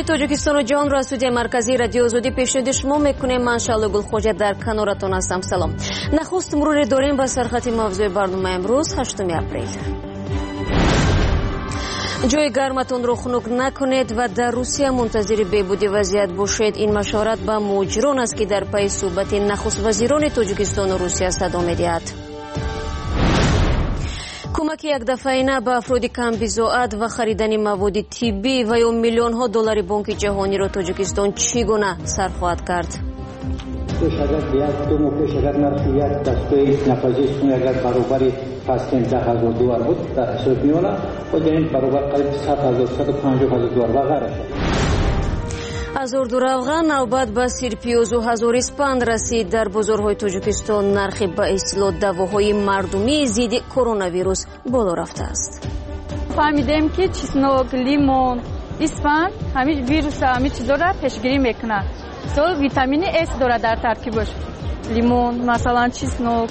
توجیکستان و جهان را از استودیوی مرکزی رادیو آزادی پیشنهاد شما میکنیم. من شعله گلخوجه در کنارتون هستم. سلام. نخست مرور داریم به سرخط موضوع برنامه امروز 8 اپریل. جای گرمتون رو خنک نکنید و در روسیه منتظر بهبودی وضعیت باشید. این مشورت به مهاجران است که در پی صحبت نخست وزیران تاجیکستان و روسیه صدا می‌دهد. کمک یک دفعینه به افراد کم بضاعت و خریدن مواد طبی و یا میلیون ها دلار بانک جهانی را تاجیکستان چگونه صرف خواهد کرد؟ پیش اگر دو ماه پیش اگر نرخ یک دسته نفاذیشون اگر برابر فصل $10,000 بود در حساب میونه و در این برابر قریب 100,000 $150,000 و غیره. азорду равған навбат ба сирпиёзу ҳазори спанд расид. дар бозорҳои тоҷикистон нархи ба истилоҳ давоҳои мардумии зидди коронавирус боло рафтааст. фаҳмидем ки чеснок, лимон, испанд ҳамин вируса ҳамин чизора пешгирӣ мекунад. то витамини с дорад дар таркибаш. лимон, масалан чеснок.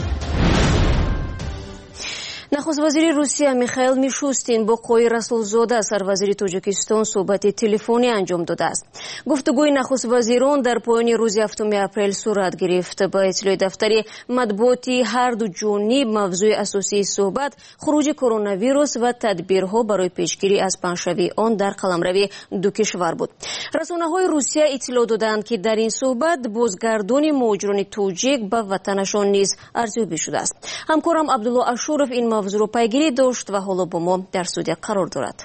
нахуст вазири русия михаил мишустин бо қои расулзода сарвазири тоҷикистон суҳбати телефонӣ анҷом додааст. гуфтугӯи нахуст вазирон дар поёни рӯзи 7 апрел сурат гирифт. ба иттилои дафтари матбуоти ҳарду ҷониб мавзӯи асосии суҳбат хуруҷи коронавирус ва тадбирҳо барои пешгирӣ аз паҳншавии он дар қаламрави ду кишвар буд. расонаҳои русия иттилоъ доданд ки дар ин суҳбат бозгардони муҳоҷирони тоҷик ба ватанашон низ арзёбӣ шудааст. ҳамкорам абдулло ашуров ин мавзӯъро пайгирӣ дошт ва ҳоло бо мо дар студия қарор дорад.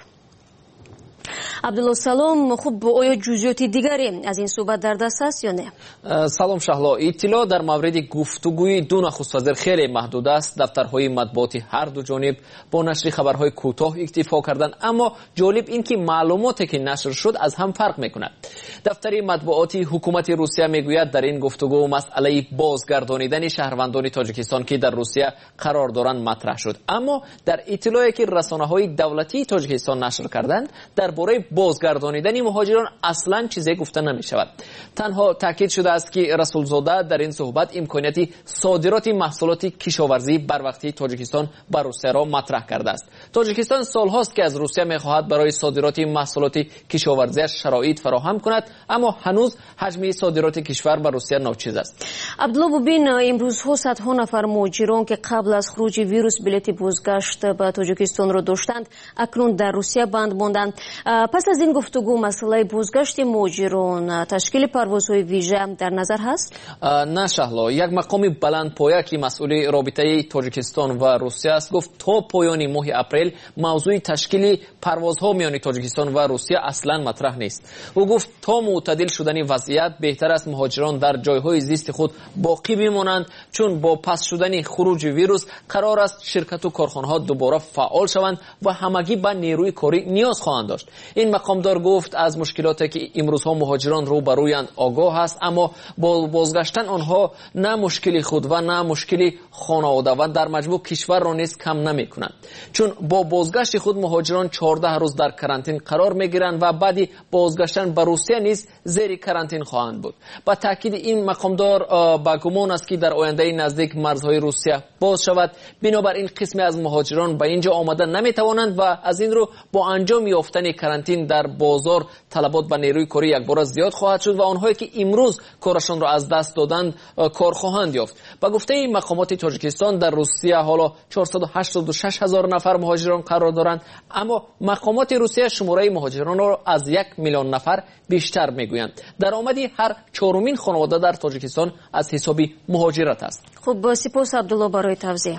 абдулло салом. хуб, оё ҷузъиёти дигаре аз ин суҳбат дар даст аст ё не? салом шаҳло. иттилоъ дар мавриди гуфтугӯи ду нахуствазир хеле маҳдуд аст. дафтарҳои матбуоти ҳарду ҷониб бо нашри хабарҳои кӯтоҳ иктифо карданд, аммо ҷолиб ин ки маълумоте ки нашр шуд аз ҳам фарқ мекунад. дафтари матбуоти ҳукумати русия мегӯяд дар ин гуфтугӯ масъалаи бозгардонидани шаҳрвандони тоҷикистон ки дар русия қарор доранд матраҳ шуд, аммо дар иттилоъе ки расонаҳои давлатии тоҷикистон нашр карданд дар бораи бозгардонидани муҳоҷирон аслан чизе гуфта намешавад. танҳо таъкид шудааст ки расулзода дар ин суҳбат имконияти содироти маҳсулоти кишоварзии барвақтии тоҷикистон ба русияро матраҳ кардааст. тоҷикистон солҳост ки аз русия мехоҳад барои содироти маҳсулоти кишоварзиаш шароит фароҳам кунад, аммо ҳанӯз ҳаҷми содироти кишвар ба русия ночиз аст. абдулло бубин, имрӯзҳо садҳо нафар муҳоҷирон ки қабл аз хуруҷи вирус билети бозгашт ба тоҷикистонро доштанд акнун дар русия банд монданд. пас аз ин гуфтугӯ масъалаи бозгашти муҳоҷирон, ташкили парвозҳои вижа дар назар ҳаст? на шаҳло. як мақоми баландпоя ки масъули робитаи тоҷикистон ва русия аст гуфт то поёни моҳи апрел мавзӯи ташкили парвозҳо миёни тоҷикистон ва русия аслан матраҳ нест. ӯ гуфт то мӯътадил шудани вазъият беҳтар аст муҳоҷирон дар ҷойҳои зисти худ боқӣ бимонанд, чун бо пас шудани хуруҷи вирус қарор аст ширкату корхонаҳо дубора фаъол шаванд ва ҳамагӣ ба нерӯи корӣ ниёз хоҳанд дошт. ин мақомдор гуфт аз мушкилоте ки имрӯзҳо муҳоҷирон рӯ ба рӯянд огоҳ аст, аммо бо бозгаштан онҳо на мушкили худ ва на мушкили хонавода ва дар маҷмӯъ кишварро низ кам намекунанд, чун бо бозгашти худ муҳоҷирон 14 рӯз дар карантин қарор мегиранд ва баъди бозгаштан ба русия низ зери карантин хоҳанд буд. ба таъкиди ин мақомдор ба гумон аст ки дар ояндаи наздик марзҳои русия боз шавад. бинобар ин қисме аз муҳоҷирон ба ин ҷо омада наметавонанд ва аз ин рӯ бо анҷом ёфтани карантин дар бозор талабот ба нерӯи корӣ якбора зиёд хоҳад шуд ва онҳое ки имрӯз корашонро аз даст доданд кор хоҳанд ёфт. ба гуфтаи мақомоти тоҷикистон дар русия ҳоло 486,000 нафар муҳоҷирон қарор доранд, аммо мақомоти русия шумораи муҳоҷиронро аз 1 миллион нафар бештар мегӯянд. даромади ҳар чорумин хонавода дар тоҷикистон аз ҳисоби муҳоҷират аст. хуб, сипос абдулло барои тавзеҳ.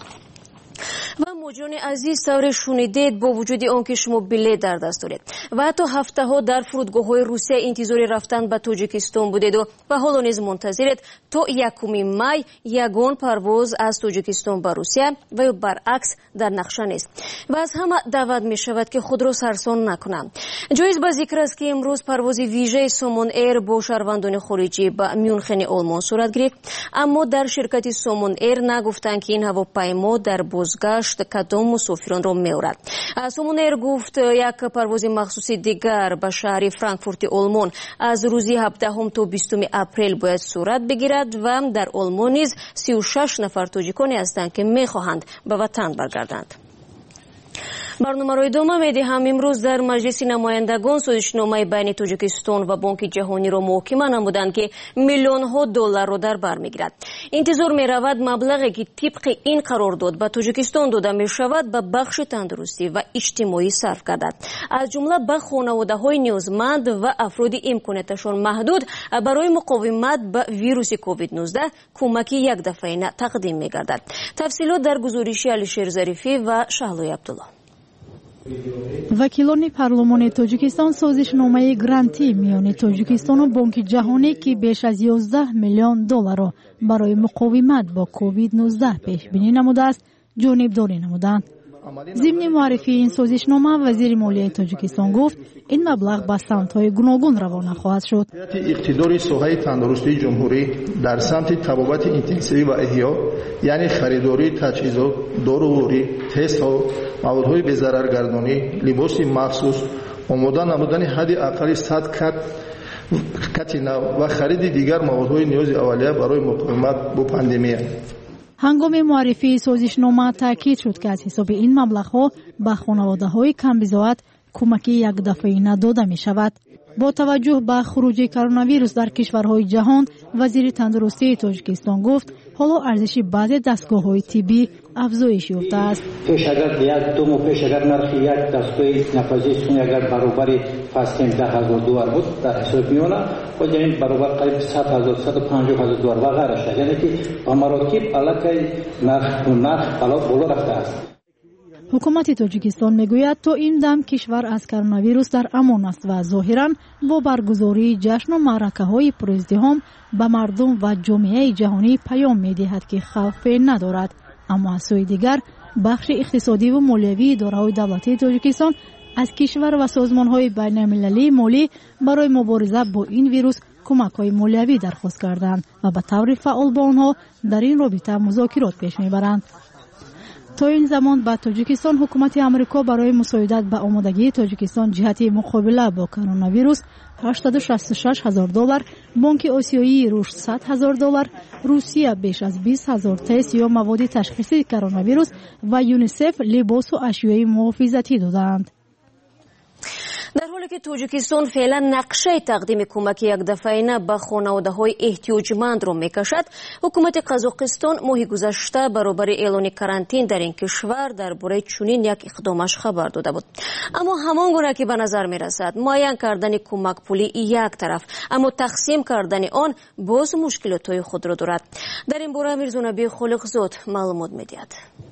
ва муҳоҷирони азиз, тавре шунидед, бо вуҷуди он ки шумо билет дар даст доред ва ҳатто ҳафтаҳо дар фурудгоҳҳои русия интизори рафтан ба тоҷикистон будеду ва ҳоло низ мунтазиред то 1 май ягон парвоз аз тоҷикистон ба русия ва ё баръакс дар нақша нест ва аз ҳама даъват мешавад ки худро сарсон накунанд. ҷоиз ба зикр аст ки имрӯз парвози вижаи Somon Air бо шаҳрвандони хориҷӣ ба Мюнхени Олмон сурат гирифт, аммо дар ширкати Somon Air нагуфтанд ки ин ҳавопаймо дар бозгашт кадом мусофиронро меорад. Somon Air гуфт як парвози махсуси дигар ба шаҳри Франкфурти Олмон аз рӯзи 17 то 20 апрел бояд сурат бигирад ва дар Олмон низ 36 нафар тоҷиконе ҳастанд ки мехоҳанд ба ватан баргарданд. برنامه را ادامه می‌دهیم. امروز در مجلس نمایندگان سازشنامه بین تاجیکستان و بانک جهانی را محاکمه نمودند که میلیون‌ها دلار را در بر می‌گیرد. انتظار می‌رود مبلغی که طبق این قرارداد به تاجیکستان داده می‌شود به بخش تندرستی و اجتماعی صرف گردد، از جمله به خانواده‌های نیازمند و افراد امکاناتشان محدود برای مقاومت به ویروس کووید 19 کمکی یک دفعه‌ای تقدیم می‌گردد. تفصیلات در گزارش علیشیر ظریفی و شهلوی عبدالله. وکیلان پارلمان تاجیکستان سازشنامه گرانتی میان تاجیکستان و بانک جهانی که بیش از 11 میلیون دلار را برای مقاومت با کووید 19 پیش بینی نموده است جانبداری نمودند. ضمن معرفی این سازشنامه وزیر مالیه تاجیکستان گفت این مبلغ به سمت‌های گوناگون روانه خواهد شد. اقتدار ساحه تندرستی جمهوری در سمت تبابت اینتنسیوی و احیا، یعنی خریداری تجهیزات، دارویی، تست‌ها، موادهای بی‌ضررگردانی، لباس مخصوص، آماده نمودن حد اقل 100 کت نو و خرید دیگر موادهای نیاز اولیه برای مقاومت با پاندمی. هنگام معرفی سازشنامه تاکید شد که از حساب این مبلغ‌ها به خانواده‌های کمبزاعت کمکی یک دفعه‌ای داده می‌شود. با توجه به خروج کرونا ویروس در کشورهای جهان، وزیر تندرستی تاجیکستان گفت حالا ارزش بعضی دستگاه‌های طبی افزایش یافته است. پیش اگر یک دو ماه پیش اگر نرخ یک دستگاه نفاذیشون اگر برابر فاصله 10,000 دلار بود در حساب میونه و یعنی برابر قریب 100,000 150,000 دلار و غیره، یعنی که به مراتب علاقه نرخ بالا رفته است. حکومت تاجیکستان میگوید تا این دم کشور از کرونا ویروس در امان است و ظاهراً با برگزاری جشن و معرکه‌های پرازدحام به مردم و جامعه جهانی پیام می‌دهد که خوفی ندارد. اما از سوی دیگر بخش اقتصادی و مالیوی اداره‌های دولتی تاجیکستان از کشور و سازمان‌های بین‌المللی مالی برای مبارزه با این ویروس کمک‌های مالیوی درخواست کردند و به طور فعال با آنها در این رابطه مذاکرات پیش می‌برند. تا این زمان با تاجیکستان حکومت آمریکا برای مساعدت به آمادگی تاجیکستان جهت مقابله با کرونا ویروس 866,000 دلار، بانک آسیایی رشد 100,000 دلار، روسیه بیش از 20,000 تست یا مواد تشخیصی کرونا ویروس و یونیسف لباس و اشیاء محافظتی دادند. در حالی که تاجیکستان فعلا نقشه تقدیم کمک یک دفعه‌ای به خانواده‌های احتیاجمند را میکشد، حکومت قزاقستان ماه گذشته برابر اعلان کرانتین در این کشور درباره چنین یک اقدامش خبر داده بود. اما همان گونه که به نظر میرسد معین کردن کمک پولی یک طرف، اما تقسیم کردن آن باز مشکلات‌های خود را دارد. در این باره میرزا نبی خالقزاد معلومات می‌دهد.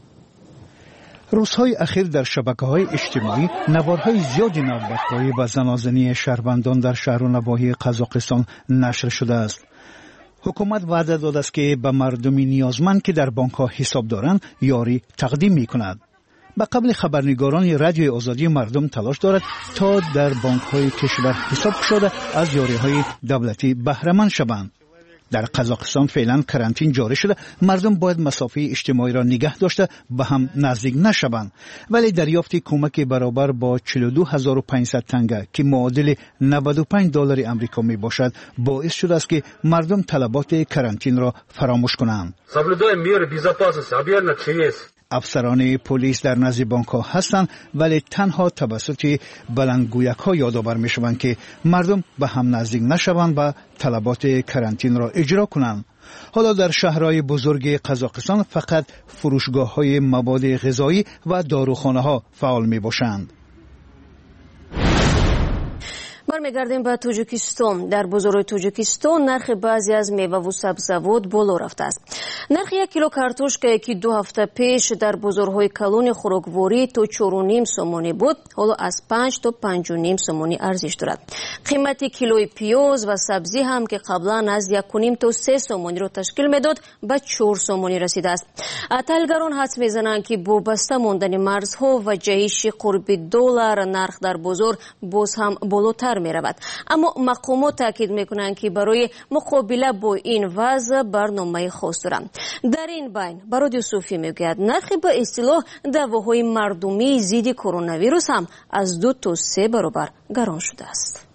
روزهای اخیر در شبکه‌های اجتماعی نوارهای زیادی نوبت‌گاهی و زنازنی شهروندان در شهر و نواحی قزاقستان نشر شده است. حکومت وعده داده است که به مردم نیازمند که در بانک‌ها حساب دارند یاری تقدیم می‌کند. به قبل خبرنگاران رادیوی آزادی مردم تلاش دارد تا در بانک‌های کشور حساب شده از یاری‌های دولتی بهره مند شوند. در قزاقستان فعلا کرانتین جاری شده، مردم باید مسافه اجتماعی را نگه داشته به هم نزدیک نشوند، ولی دریافت کمک برابر با 42,500 تنگه که معادل 95 دلار آمریکا می باشد باعث شده است که مردم طلبات کرانتین را فراموش کنند. افسران پلیس در نزد بانک‌ها هستند، ولی تنها توسط بلندگویک‌ها یادآور می‌شوند که مردم به هم نزدیک نشوند و طلبات کرانتین را اجرا کنند. حالا در شهرهای بزرگ قزاقستان فقط فروشگاه‌های مواد غذایی و داروخانه‌ها فعال می‌باشند. برمیگردیم به تاجیکستان. در بازار تاجیکستان نرخ بعضی از میوه و سبزیجات بالا رفته است. نرخ 1 کیلو کارتوشکا که 2 هفته پیش در بازارهای کلان خوراکواری تا 4.5 سومانی بود، حالا از 5 تا 5.5 سومانی ارزش دارد. قیمت کیلوی پیاز و سبزی هم که قبلا از 1.5 تا 3 سومانی را تشکیل میداد به 4 سومانی رسیده است. تحلیلگران حدس میزنند که با بسته ماندن مرزها و جهش قرب دلار نرخ در بازار باز هم بالاتر می رود. اما مقامات تاکید می کنند که برای مقابله با این وضع برنامه خاص دارند. در این بین برادیو صوفی می گوید نرخ به اصطلاح دواهای مردمی ضد کرونا ویروس هم از 2 تا 3 برابر گران شده است.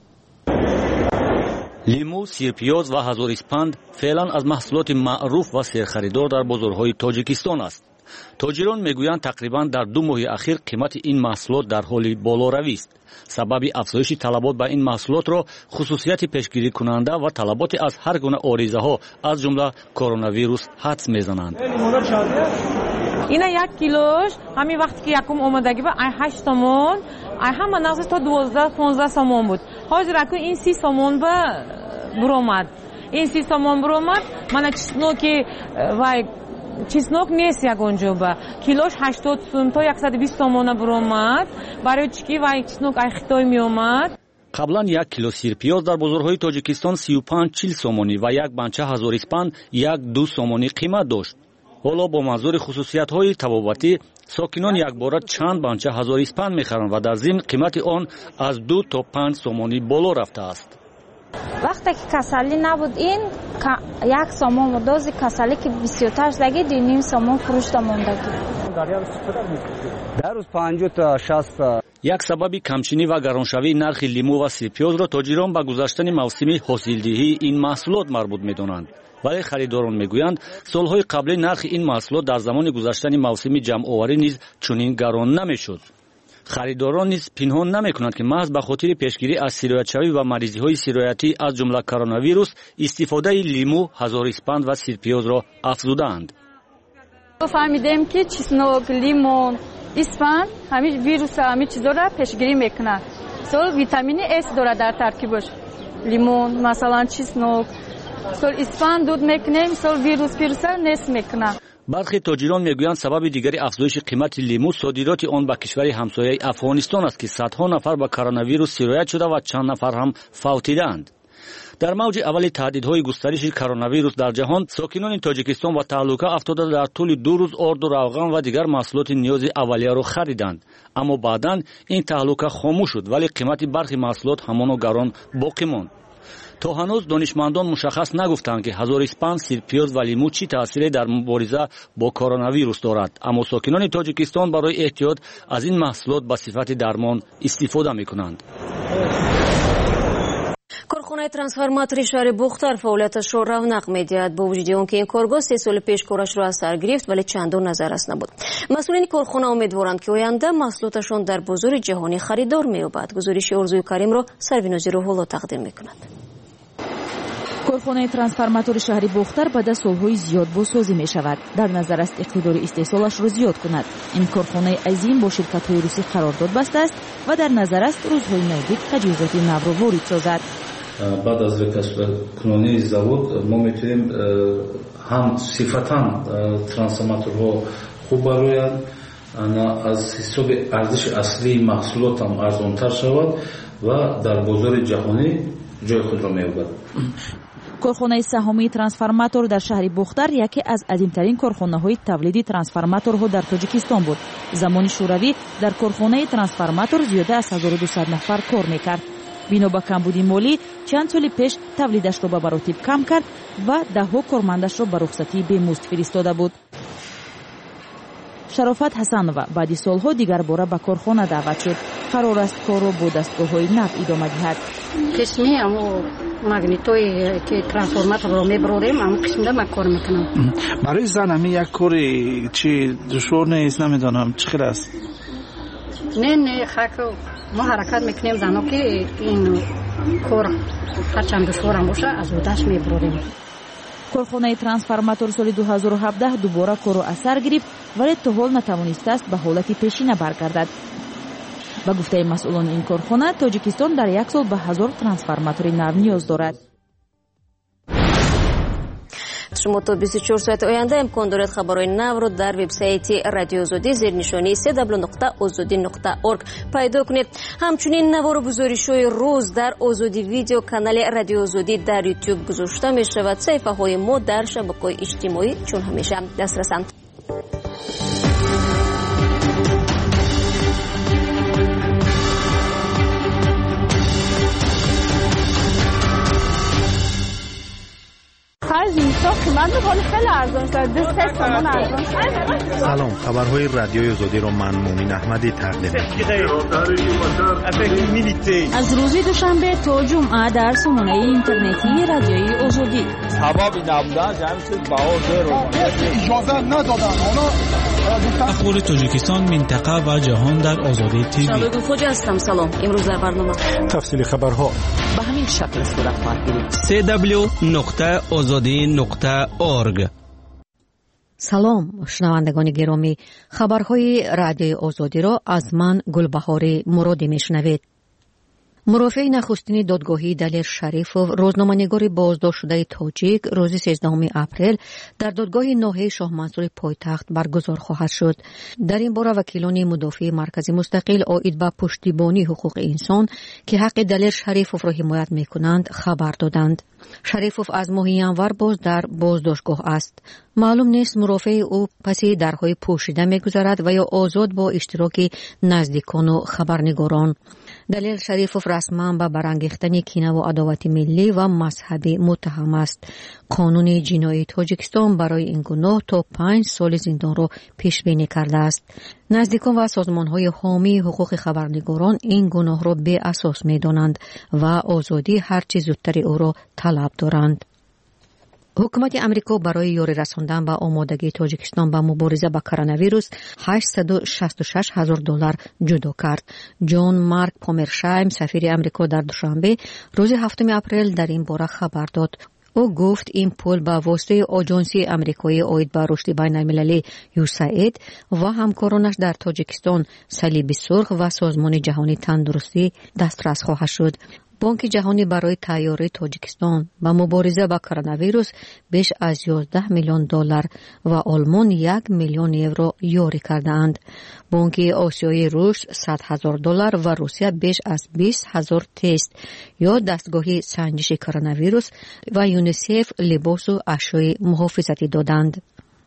لیمو، سیر پیاز و هزار اسپند فعلا از محصولات معروف و سرخریدار در بازارهای تاجیکستان است. тоҷирон мегӯянд тақрибан дар 2 моҳи ахир қимати ин маҳсулот дар ҳоли болоравӣ аст. сабаби афзоиши талабот ба ин маҳсулотро хусусияти пешгирикунанда ва талаботи аз ҳар гуна оризаҳо аз ҷумла коронавирус ҳадс мезананд. ина 1 килош ҳамин вақте ки якум омадагӣ ба 8 сомон ҳама нағзиш то 12-15 сомон буд. ҳозир акун ин 30 сомон ба буромад. ин 30 сомон буромад. мана чесноки вай чеснок нест ягонҷоба. килош 80 сум то 120 сомона буромад. барои чӣ ки вай чеснок ай Хитой меомад. қаблан 1 кило сирпиёз дар бозорҳои Тоҷикистон 35-40 сомонӣ ва як банча 1000 испан 1-2 сомонӣ қимат дошт. ҳоло бо манзури хусусиятҳои табобатӣ сокинон якбора чанд банча 1000 испан мехаранд ва дар зимн қимати он аз 2 то 5 сомонӣ боло рафтааст. вақте ки касалӣ набуд ин 1 сомон дози касалӣ ки бисёртар шудаги 2.5 сомон фурӯшта мондагӣ. дар рӯз 50 та 60. як сабаби камчинӣ ва гароншавии нархи лимӯ ва сирпиёзро тоҷирон ба гузаштани мавсими ҳосилдиҳии ин маҳсулот марбут медонанд. вале харидорон мегӯянд солҳои қаблӣ нархи ин маҳсулот дар замони гузаштани мавсими ҷамъоварӣ низ чунин гарон намешуд. харидорон низ пинҳон намекунанд ки маҳз ба хотири пешгирӣ аз сироятшавӣ ва маризиҳои сироятӣ аз ҷумла коронавирус истифодаи лимӯ, ҳазориспанд ва сирпиёзро афзудаанд. фаҳмидем ки чеснок, лимон, испанд ҳамин вируса ҳамин чизора пешгирӣ мекунад. сол витамини С дорад дар таркибаш. лимон масалан чеснок, сол испанд дуд мекунем, сол вируса нест мекунад. бархе тоҷирон мегӯянд сабаби дигари афзоиши қимати лимӯ содироти он ба кишвари ҳамсояи Афғонистон аст ки садҳо нафар ба коронавирус сироят шуда ва чанд нафар ҳам фавтидаанд. дар мавҷи аввали таҳдидҳои густариши коронавирус дар ҷаҳон сокинони Тоҷикистон ба таҳлука афтода дар тӯли 2 рӯз орду равған ва дигар маҳсулоти ниёзи аввалияро хариданд. аммо баъдан ин таҳлука хомӯш шуд, вале қимати бархи маҳсулот ҳамоно гарон боқӣ монд. то ҳанӯз донишмандон мушаххас нагуфтанд ки ҳазориспанд, сирпиёз ва лимӯ чӣ таъсире дар мубориза бо коронавирус дорад. аммо сокинони Тоҷикистон барои эҳтиёт аз ин маҳсулот ба сифати дармон истифода мекунанд. корхонаи трансформатори шаҳри Бухтар фаъолияташро равнақ медиҳад. бо вуҷуди он ки ин коргоҳ 3 соли пеш корашро аз сар гирифт, вале чандон назаррас набуд. масъулини корхона умедворанд ки оянда маҳсулоташон дар бозори ҷаҳонӣ харидор меёбад. гузориши Орзуи Каримро Сарвинози Рӯҳулло тақдим мекунад. корхонаи трансформатори шаҳри Бухтар баъд аз солҳои зиёд бозсозӣ мешавад. дар назар аст иқтидори истеҳсолашро зиёд кунад. ин корхонаи азим бо ширкатҳои русӣ қарордод бастааст ва дар назар аст рӯзҳои навдик таҷҳизоти навро ворид созад. بعد از کنونی завод ما میتونیم هم صفتاً ترانسفورماتورها خوب برآیند از حساب ارزش اصلی محصولات هم ارزان‌تر شود و در بازار جهانی جای خود را می‌یابد. корхонаи саҳомии трансформатор дар шаҳри Бухтар яке аз азимтарин корхонаҳои тавлиди трансформаторҳо дар Тоҷикистон буд. замони шӯравӣ дар корхонаи трансформатор зиёда аз 1200 нафар кор мекард. бино ба камбуди молӣ чанд соли пеш тавлидашро ба маротиб кам кард ва даҳҳо кормандашро ба рухсатӣ бемузд фиристода буд. шарофат ҳасанова баъди солҳо дигар бора ба корхона даъват шуд. қарор аст корро бо дастгоҳҳои нав идома диҳад. қисми амо магнитои ки трансформаторро мебарорем амо қисмда ман кор мекунам. барои зан ҳамин як кори чи душвор нест, намедонам чӣ хел аст? не хак мо ҳаракат мекунем зано ки ин кор ҳарчанд душворам боша аз удаш мебарорем. корхонаи трансформатор соли 2017 дубора корро аз сар гирифт, вале то ҳол натавонистааст ба ҳолати пешина баргардад. ба гуфтаи масъулони ин корхона Тоҷикистон дар як сол ба 1000 трансформатори нав ниёз дорад. шумо то 24 соати оянда имкон доред хабарҳои навро дар вебсайти радиоозодӣ зернишони www.ozodi.org пайдо кунед. ҳамчунин навору гузоришҳои рӯз дар озодӣ видео канали радиоозодӣ дар YouTube гузошта мешавад. саҳифаҳои мо дар шабакаҳои иҷтимоӣ чун ҳамеша дастрасанд. Каждый تو قیمت ولی خیلی ارزان شد. 2 تومان ارزان شد. سلام، خبرهای رادیوی آزادی رو من مومین احمدی تقدیم می‌کنم. از روز دوشنبه تا جمعه در سامانه اینترنتی رادیوی آزادی. سببی نبودن جمعیت بهادر اجازه ندادن. اخبار تاجیکستان، منطقه و جهان در آزادی تیوی. شبگون خوجا هستم. سلام. امروز در برنامه تفصیل خبرها به همین شکل صورت خواهد گرفت. www.azadi.org. سلام شنوندگان گرامی، خبرهای رادیوی آزادی را از من گلبهار مرادی میشنوید. مرافع نخستین دادگاهی دلیر شریفوف، روزنامه‌نگار بازداشت شده تاجیک، روز 13 اپریل در دادگاه ناحیه شاه منصور پایتخت برگزار خواهد شد. در این باره وکیلان مدافع مرکزی مستقل عاید به پشتیبانی حقوق انسان که حق دلیر شریفوف را حمایت می‌کنند خبر دادند. شریفوف از ماه ینور باز در بازداشتگاه است. معلوم نیست مرافع او پس درهای پوشیده می‌گذرد و یا آزاد با اشتراک نزدیکان و خبرنگاران. دلیل شریفوف رسما به برانگیختن کینه و عداوت ملی و مذهبی متهم است. قانون جنایی تاجیکستان برای این گناه تا 5 سال زندان را پیش بینی کرده است. نزدیکان و سازمان‌های حامی حقوق خبرنگاران این گناه را بی اساس می‌دانند و آزادی هر چه زودتر او را طلب دارند. حکومت امریکا برای یاری رساندن به آمادگی تاجیکستان به مبارزه با کرونا ویروس $866,000 جدا کرد. جان مارک پامرشایم، سفیر امریکا در دوشنبه روز 7 اپریل در این باره خبر داد. او گفت این پول به واسطه آژانسی آمریکایی عاید به رشد بین‌المللی USAID و همکارانش در تاجیکستان، صلیب سرخ و سازمان جهانی تندرستی دسترس خواهد شد. بانک جهانی برای تیاری تاجیکستان با مبارزه با کرونا ویروس بیش از $11 میلیون و آلمان $1 میلیون یاری کردند. بانک آسیایی روس $100,000 و روسیه بیش از 20,000 تست یا دستگاه سنجش کرونا ویروس و یونیسف لباس و اشیاء محافظتی دادند.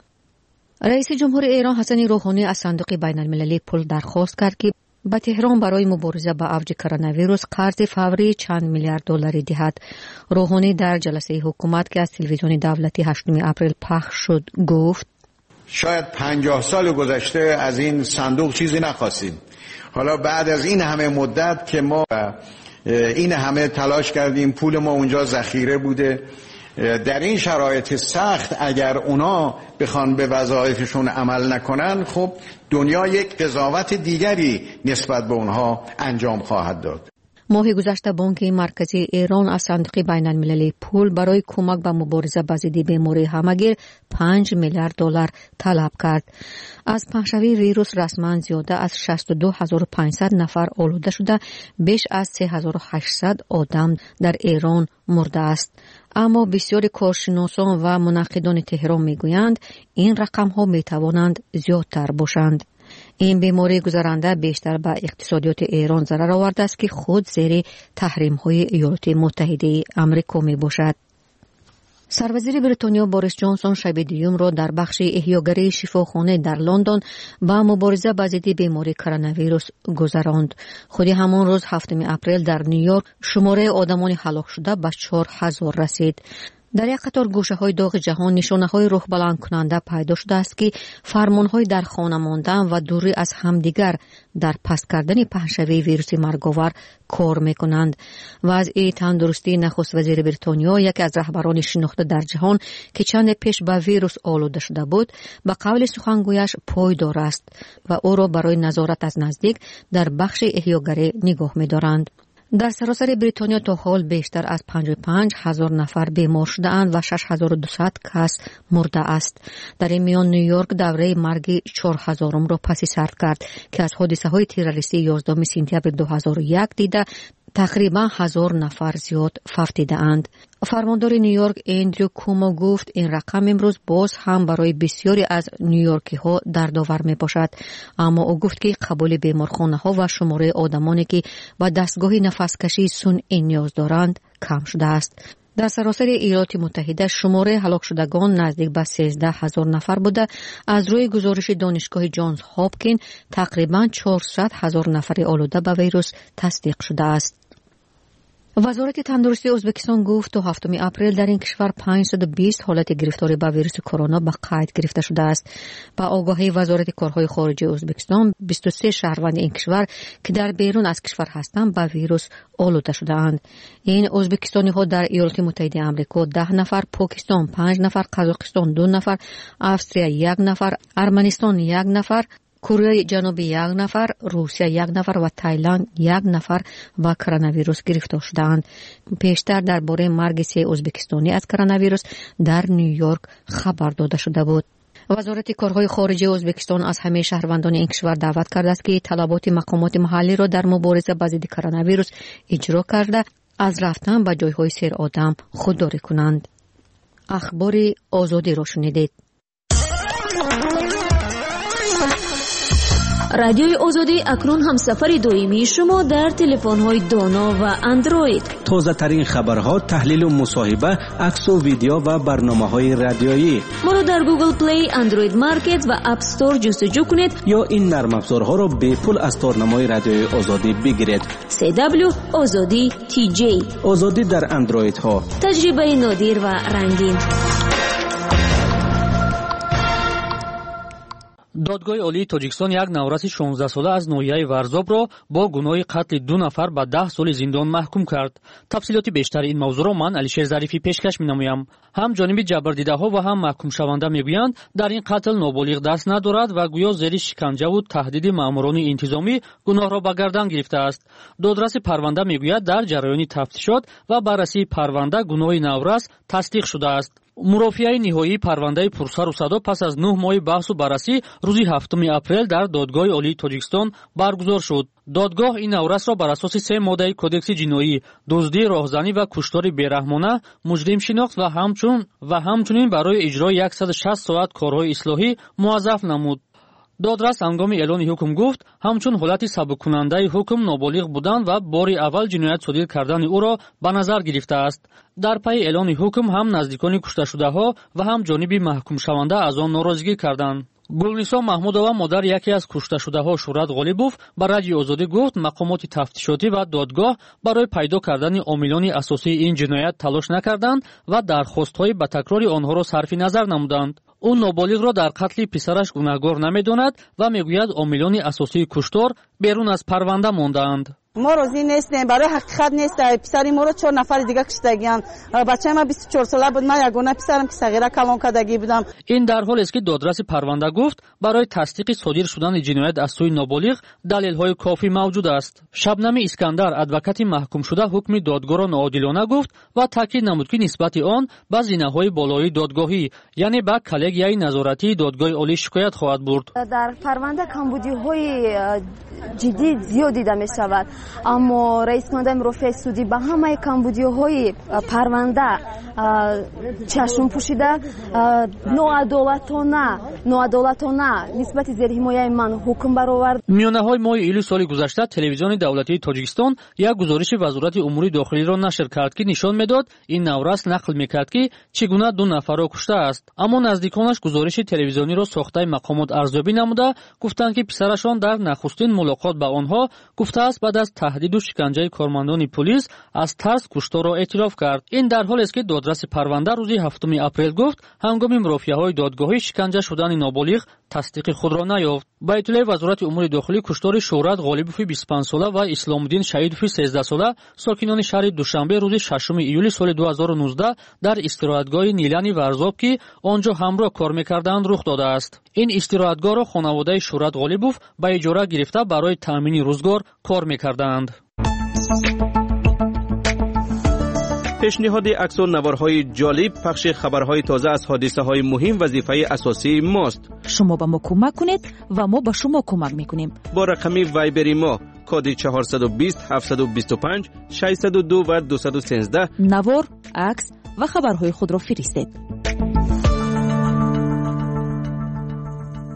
رئیس جمهور ایران حسن روحانی از صندوق بین‌المللی پول درخواست کرد که به تهران برای مبارزه با اوج کرونا ویروس قرض فوری چند میلیارد دلاری دهد. روحانی در جلسه حکومت که از تلویزیون دولتی 8 اپریل پخش شد گفت: شاید 50 سال گذشته از این صندوق چیزی نخواستیم. حالا بعد از این همه مدت که ما این همه تلاش کردیم، پول ما اونجا ذخیره بوده، در این شرایط سخت اگر اونا بخوان به وظایفشون عمل نکنن، خب دنیا یک قضاوت دیگری نسبت به اونها انجام خواهد داد. ماه گذشته بانک مرکزی ایران از صندوق بین‌المللی پول برای کمک به مبارزه با ضد بیماری همگیر $5 میلیارد طلب کرد. از پنجشنبه ویروس رسما زیاده از 62,500 نفر آلوده شده، بیش از 3,800 آدم در ایران مرده است. اما بسیاری کارشناسان و منقدان تهران میگویند این رقم ها میتوانند زیادتر باشند. این بیماری گذرنده بیشتر به اقتصادیات ایران ضرر آورده است که خود زیر تحریم های ایالات متحده آمریکا می باشد. سروزیر بریتانیا بوریس جانسون شب دیوم را در بخش احیاگری شفاخانه در لندن با مبارزه با ضد بیماری کرونا ویروس گذراند. خود همان روز 7 اپریل در نیویورک شماره آدمان هلاک شده به 4,000 رسید. در یک قطار گوشه‌های داغ جهان نشانه‌های روح بلند کننده پیدا شده است که فرمان‌های در خانه ماندن و دوری از همدیگر در پس کردن پهن‌شوی ویروس مرگاور کار می‌کنند. وضع تندرستی نخست وزیر بریتانیا، یکی از رهبران شناخته در جهان که چند پیش به ویروس آلوده شده بود، به قول سخنگویش پایدار است و او را برای نظارت از نزدیک در بخش احیاگری نگاه می‌دارند. در سراسر بریتانیا تا حال بیشتر از 55,000 نفر بیمار شده اند و 6,200 کس مرده است. در این میان نیویورک دوره مرگ 4,000 را پس سر کرد که از حادثه های تروریستی 11 سپتامبر 2001 دیده تقریبا 1,000 نفر زیاد فوتیده اند. فرماندار نیویورک اندریو کومو گفت این رقم امروز باز هم برای بسیاری از نیویورکی ها دردآور می باشد، اما او گفت که قبول بیمارخانه ها و شماره آدمانی که با دستگاه نفسکشی صنعی نیاز دارند کم شده است. در سراسر ایالات متحده شماره هلاک شدگان نزدیک به 13,000 نفر بوده. از روی گزارش دانشگاه جانز هاپکین تقریبا 400,000 نفر آلوده به ویروس تصدیق شده است. وزارت تندرستی ازبکستان گفت تا 7 اپریل در این کشور 520 حالت گرفتاری به ویروس کرونا به قید گرفته شده است. با آگاهی وزارت کارهای خارجه ازبکستان 23 شهروند این کشور که در بیرون از کشور هستند به ویروس آلوده شده اند. این ازبکستانی ها در ایالات متحده آمریکا 10 نفر، پاکستان 5 نفر، قزاقستان 2 نفر، استرالیا 1 نفر، ارمنستان 1 نفر، کره جنوبی 1 نفر، روسیه 1 نفر و تایلند 1 نفر با کرونا ویروس گرفتار شدند. پیشتر درباره مرگ 3 ازبکستانی از کرونا ویروس در نیویورک خبر داده شده بود. وزارت کارهای خارجه ازبکستان از همه شهروندان این کشور دعوت کرده است که طلبات مقامات محلی را در مبارزه با ضد کرونا ویروس اجرا کرده از رفتن به جایهای سیر آدم خودداری کنند. اخبار آزادی را شنیدید. رادیوی آزادی اکنون هم سفر دائمی شما در تلفن‌های دانا و اندروید. تازه ترین خبرها، تحلیل و مصاحبه، عکس و ویدیو و برنامه‌های رادیویی. ما را در گوگل پلی، اندروید مارکت و اپ استور جستجو کنید یا این نرم افزارها را به پول از تارنمای رادیوی آزادی بگیرید. CW آزادی TJ. آزادی در اندروید ها. تجربه نادر و رنگین. دادگاه عالی تاجیکستان یک نورس 16 ساله از ناحیه ورزاب را با گناه قتل 2 نفر به 10 سال زندان محکوم کرد. تفصیلات بیشتر این موضوع را من علیشیر ظریفی پیشکش می‌نمایم. هم جانب جبردیده‌ها و هم محکوم شونده میگویند در این قتل نابالغ دست ندارد و گویا زیر شکنجه و تهدید ماموران انتظامی گناه را به گردن گرفته است. دادرس پرونده میگوید در جریان تفتیشات و بررسی پرونده گناه نورس تصدیق شده است. مرافعه نهایی پرونده پرسر و صدا پس از 9 ماه بحث و بررسی روز 7 اپریل در دادگاه عالی تاجیکستان برگزار شد. دادگاه این نورس را بر اساس 3 ماده کدکس جنایی، دزدی، راهزنی و کشتار بیرحمانه مجرم شناخت و همچنین برای اجرای 160 ساعت کارهای اصلاحی موظف نمود. دادرس هنگام اعلان حکم گفت همچون حالت سبک‌کننده حکم نابالغ بودن و باری اول جنایت صادر کردن او را به نظر گرفته است. در پی اعلان حکم هم نزدیکان کشته شده‌ها و هم جانب محکوم شونده از آن ناراضگی کردند. گلنسا محمودова مادر یکی از کشته شده‌ها شورت غالبوف با رادیو آزادی گفت مقامات تفتیشاتی و دادگاه برای پیدا کردن عاملان اساسی این جنایت تلاش نکردند و درخواست‌های به تکرار آنها را صرف نظر نمودند. او نابالغ را در قتل پسرش گناهکار نمی‌داند و میگوید عاملان اساسی کشتار بیرون از پرونده ماندند. ما راضی نیستیم، برای حقیقت نیست. پسر ما رو 4 نفر دیگه کشتگیان. بچه من 24 ساله بود، من یگانه پسرم که صغیره کلان کردگی بودم. این در حالی است که دادرس پرونده گفت برای تصدیق صادر شدن جنایت از سوی نابالغ دلیل‌های کافی موجود است. شبنم اسکندر ادوکات محکوم شده حکم دادگاه را ناعادلانه گفت و تاکید نمود که نسبت آن به زینه‌های بالایی دادگاهی یعنی به کلگیای نظارتی دادگاه عالی شکایت خواهد برد. در پرونده کمبودی‌های جدی زیاد دیده می‌شود. اما رئیس کننده مرافع سودی به همه کمبودی‌های پرونده چشم پوشیده ناعادلانه نسبت زیر حمایت من حکم برآورد. میانه‌های ماه ایلول سال گذشته تلویزیون دولتی تاجیکستان یک گزارش وزارت امور داخلی را نشر کرد که نشان میداد این نورس نقل میکرد که چگونه 2 نفر را کشته است. اما نزدیکانش گزارش تلویزیونی را ساخته مقامات ارزیابی نموده گفتند که پسرشان در نخستین ملاقات با آنها گفته است بعد از تهدید و شکنجه کارمندان پلیس از ترس کشتار را اعتراف کرد. این در حالی است که دادرس پرونده روز 7 اپریل گفت هنگام مرافعه‌های دادگاهی شکنجه شدن نابالغ تصدیق خود را نیافت. با اطلاع وزارت امور داخلی کشتار شهرت غالبوف 25 ساله و اسلام الدین شهیدوف 13 ساله ساکنان شهر دوشنبه روز 6 ایول سال 2019 در استراحتگاه نیلانی ورزاب که آنجا همراه کار می‌کردند رخ داده است. این استراحتگاه را خانواده شهرت غالبوف با اجاره گرفته برای تامین روزگار کار می‌کردند. پیشنهاد عکس و نوارهای جالب، پخش خبرهای تازه از حادثه‌های مهم وظیفه اساسی ماست. شما به ما کمک کنید و ما به شما کمک میکنیم. با رقم وایبری ما کد 420 725 602 و 213 نوار، عکس و خبرهای خود را فرستید.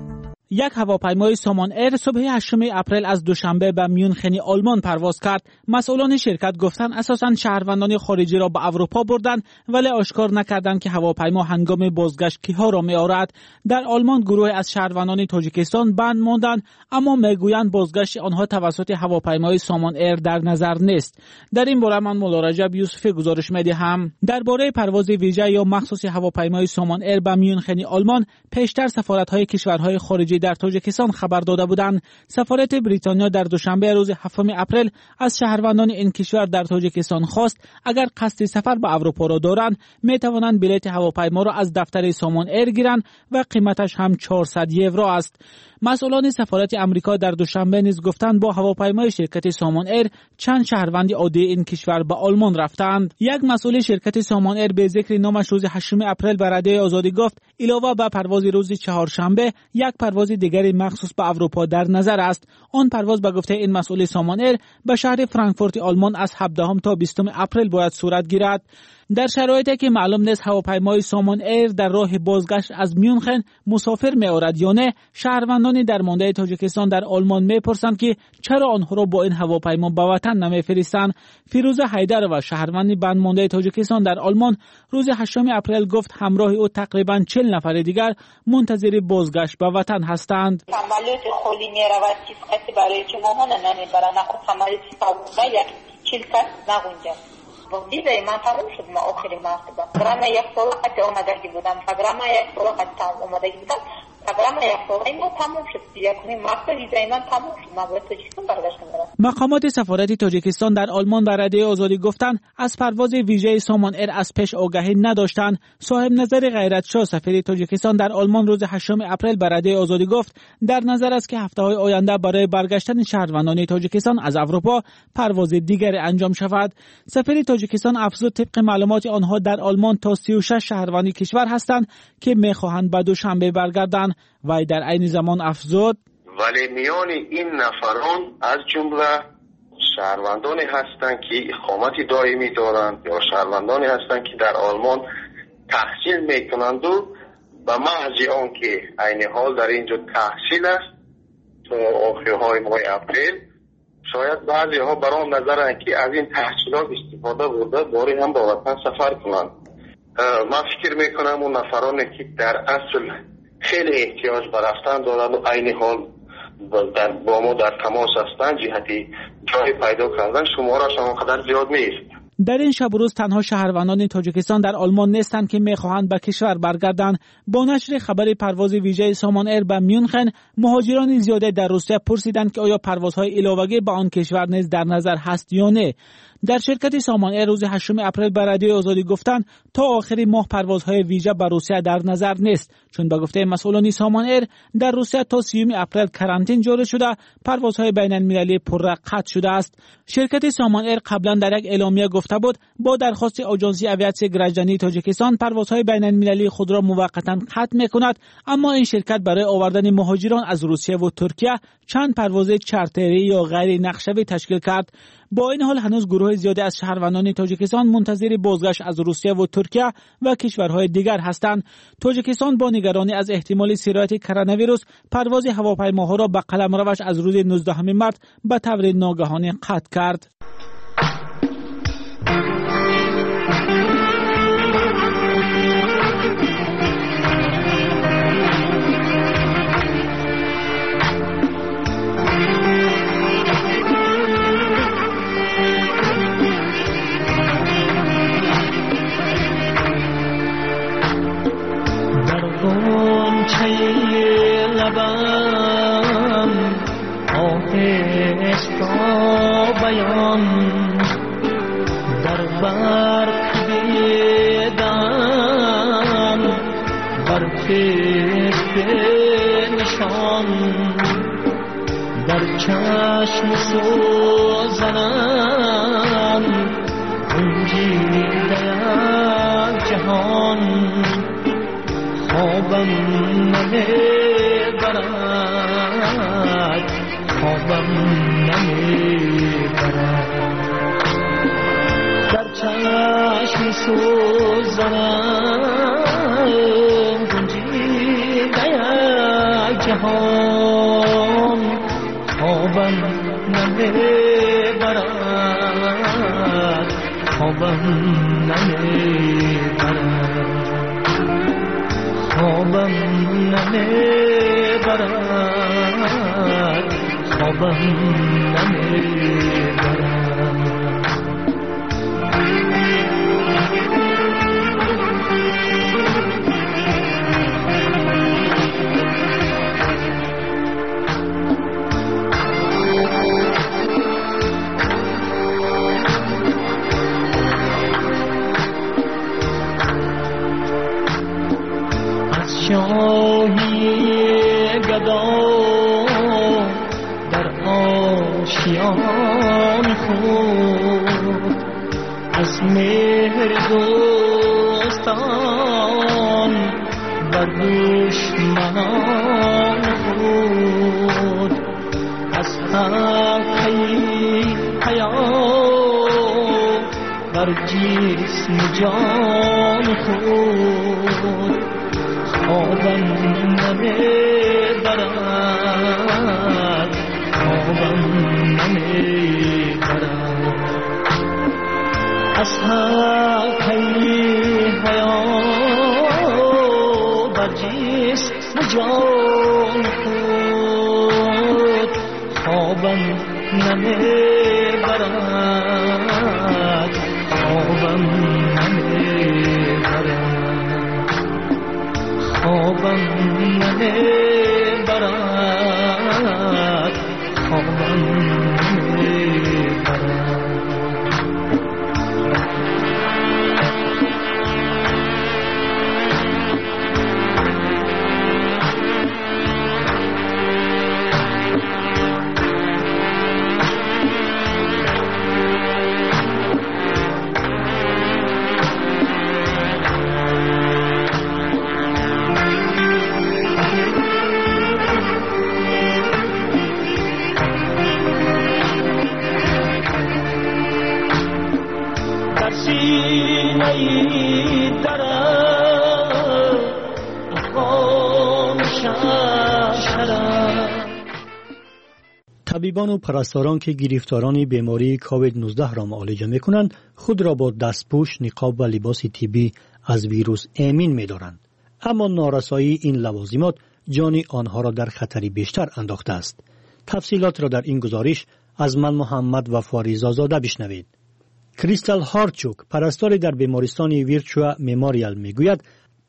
یک هواپیمای سامان ایر صبح 8 اپریل از دوشنبه به میونخن آلمان پرواز کرد. مسئولان شرکت گفتند اساساً شهروندان خارجی را به اروپا بردند، ولی آشکار نکردند که هواپیما هنگام بازگشت کیها را می‌آورد. در آلمان گروه از شهروندان تاجیکستان بند ماندند، اما میگویند بازگشت آنها توسط هواپیمای سامان ایر در نظر نیست. در این باره من مولا رجب یوسفی گزارش می‌دهم. درباره پرواز ویژه یا مخصوص هواپیمای سامان ایر به میونخن آلمان پیشتر سفارت‌های کشورهای خارجی در تاجیکستان خبر داده بودند. سفارت بریتانیا در دوشنبه روز 7 اپریل از شهروندان این کشور در تاجیکستان خواست اگر قصد سفر به اروپا را دارند می توانند بلیط هواپیما را از دفتر سامان ایر گیرند و قیمتش هم 400 یورو است. مسئولان سفارت امریکا در دوشنبه نیز گفتند با هواپیمای شرکت سامان ایر چند شهروند عادی این کشور به آلمان رفتند. یک مسئول شرکت سامان ایر به ذکر نامش روز 8 اپریل به رادیوی آزادی گفت علاوه بر پرواز روز چهارشنبه یک پرواز دیگری مخصوص به اروپا در نظر است. آن پرواز به گفته این مسئول سامان ایر به شهر فرانکفورت آلمان از 17 تا 20 اپریل باید صورت گیرد. در شرایطی که معلوم نیست هواپیمای سامان ایر در راه بازگشت از میونخن مسافر می‌آورد یا نه، شهروندان درمانده تاجیکستان در آلمان می‌پرسند که چرا آنها را با این هواپیما به وطن نمی‌فرستند. فیروز حیدر و شهروند بندمانده تاجیکستان در آلمان روز 8 اپریل گفت همراه او تقریباً 40 نفر دیگر منتظر بازگشت به وطن هستند. عملیات خالی می‌رود کسی برای شما نمی‌برند. عملیات سابقه یک 40 کس نگنجد. دیده من تمام شد. ما آخرین مرتبه برام یک سال حتی آمدگی بودم. برام یک سال حتی آمدگی بودم. برام یک سال ما تمام شد. یک مرتبه ویزای من تمام شد. ما باید تاجیکستان برگشتم برم. مقامات سفارت تاجیکستان در آلمان به رادیوی آزادی گفتند از پرواز ویژه سامان ایر از پیش آگاهی نداشتند. صاحب نظر غیرت‌شاه سفیر تاجیکستان در آلمان روز 8 اپریل به رادیوی آزادی گفت در نظر است که هفته‌های آینده برای برگشتن شهروندان تاجیکستان از اروپا پرواز دیگری انجام شود. سفیر تاجیکستان افزود طبق معلومات آنها در آلمان تا 36 شهروند کشور هستند که می‌خواهند به دوشنبه برگردند. و در عین زمان افزود ولی میان این نفران از جمله شهروندانی هستند که اقامت دائمی دارند یا شهروندانی هستند که در آلمان تحصیل میکنند و به محض آن که عین حال در اینجا تحصیل است تا آخرهای ماه اپریل شاید بعضی ها برام نظرند که از این تحصیلات استفاده برده باری هم با وطن سفر کنند. من فکر میکنم اون نفرانی که در اصل خیلی احتیاج به رفتن دارند و عین حال با ما در تماس هستند جهتی جای پیدا کردن شمارش آنقدر زیاد نیست. در این شب و روز تنها شهروندان تاجیکستان در آلمان نیستند که میخواهند به کشور برگردند. با نشر خبر پرواز ویژه سامان ایر به میونخن، مهاجران زیاده در روسیه پرسیدند که آیا پروازهای علاوه‌ای به آن کشور نیز در نظر هست یا نه. در شرکت سامان ایر روز 8 اپریل به رادیوی آزادی گفتند تا آخر ماه پروازهای ویژه به روسیه در نظر نیست، چون به گفته مسئولان سامان ایر در روسیه تا 30 اپریل کرانتین جاری شده، پروازهای بین المللی پرره قطع شده است. شرکت سامان ایر قبلا در یک اعلامیه گفته بود با درخواست آژانس آویاسیون گراجانی تاجیکستان پروازهای بین المللی خود را موقتا قطع میکند، اما این شرکت برای آوردن مهاجران از روسیه و ترکیه چند پرواز چارتری یا غیر نقشه‌ای تشکیل کرد. با این حال هنوز گروه زیادی از شهروندان تاجیکستان منتظر بازگشت از روسیه و ترکیه و کشورهای دیگر هستند. تاجیکستان با نگرانی از احتمال سرایت کرونا ویروس پرواز هواپیماها را به قلمروش از روز 19 مارس به طور ناگهانی قطع کرد. در برق بیدم بر پشت نشان در چشم سوزنم گنجیده جهان خوابم نمیبرد خوابم نمیبرد در چشم سوزنم گنجیده جهان خوابم نمیبرد خوابم نمیبرد خوابم نمیبرد خوابم نمیبرد شاهی گدا در آشیان خود از مهر دوستان بر دشمنان خود از حقی حیات بر جسم جان خود خوابم نمیبرد خوابم نمیبرد از حقی حیات بر جسم جان خود خوابم نمیبرد خوابم نمیبرد خوابم نمیبرد خوابم نمیبرد طبیبان و پرستاران که گرفتاران بیماری کووید 19 را معالجه می‌کنند خود را با دستپوش، نقاب و لباس طبی از ویروس امین می‌دارند. اما نارسایی این لوازمات جان آنها را در خطری بیشتر انداخته است. تفصیلات را در این گزارش از من محمد وفاری زاده بشنوید. کریستال هارچوک پرستار در بیمارستان ویرچوا مموریال میگوید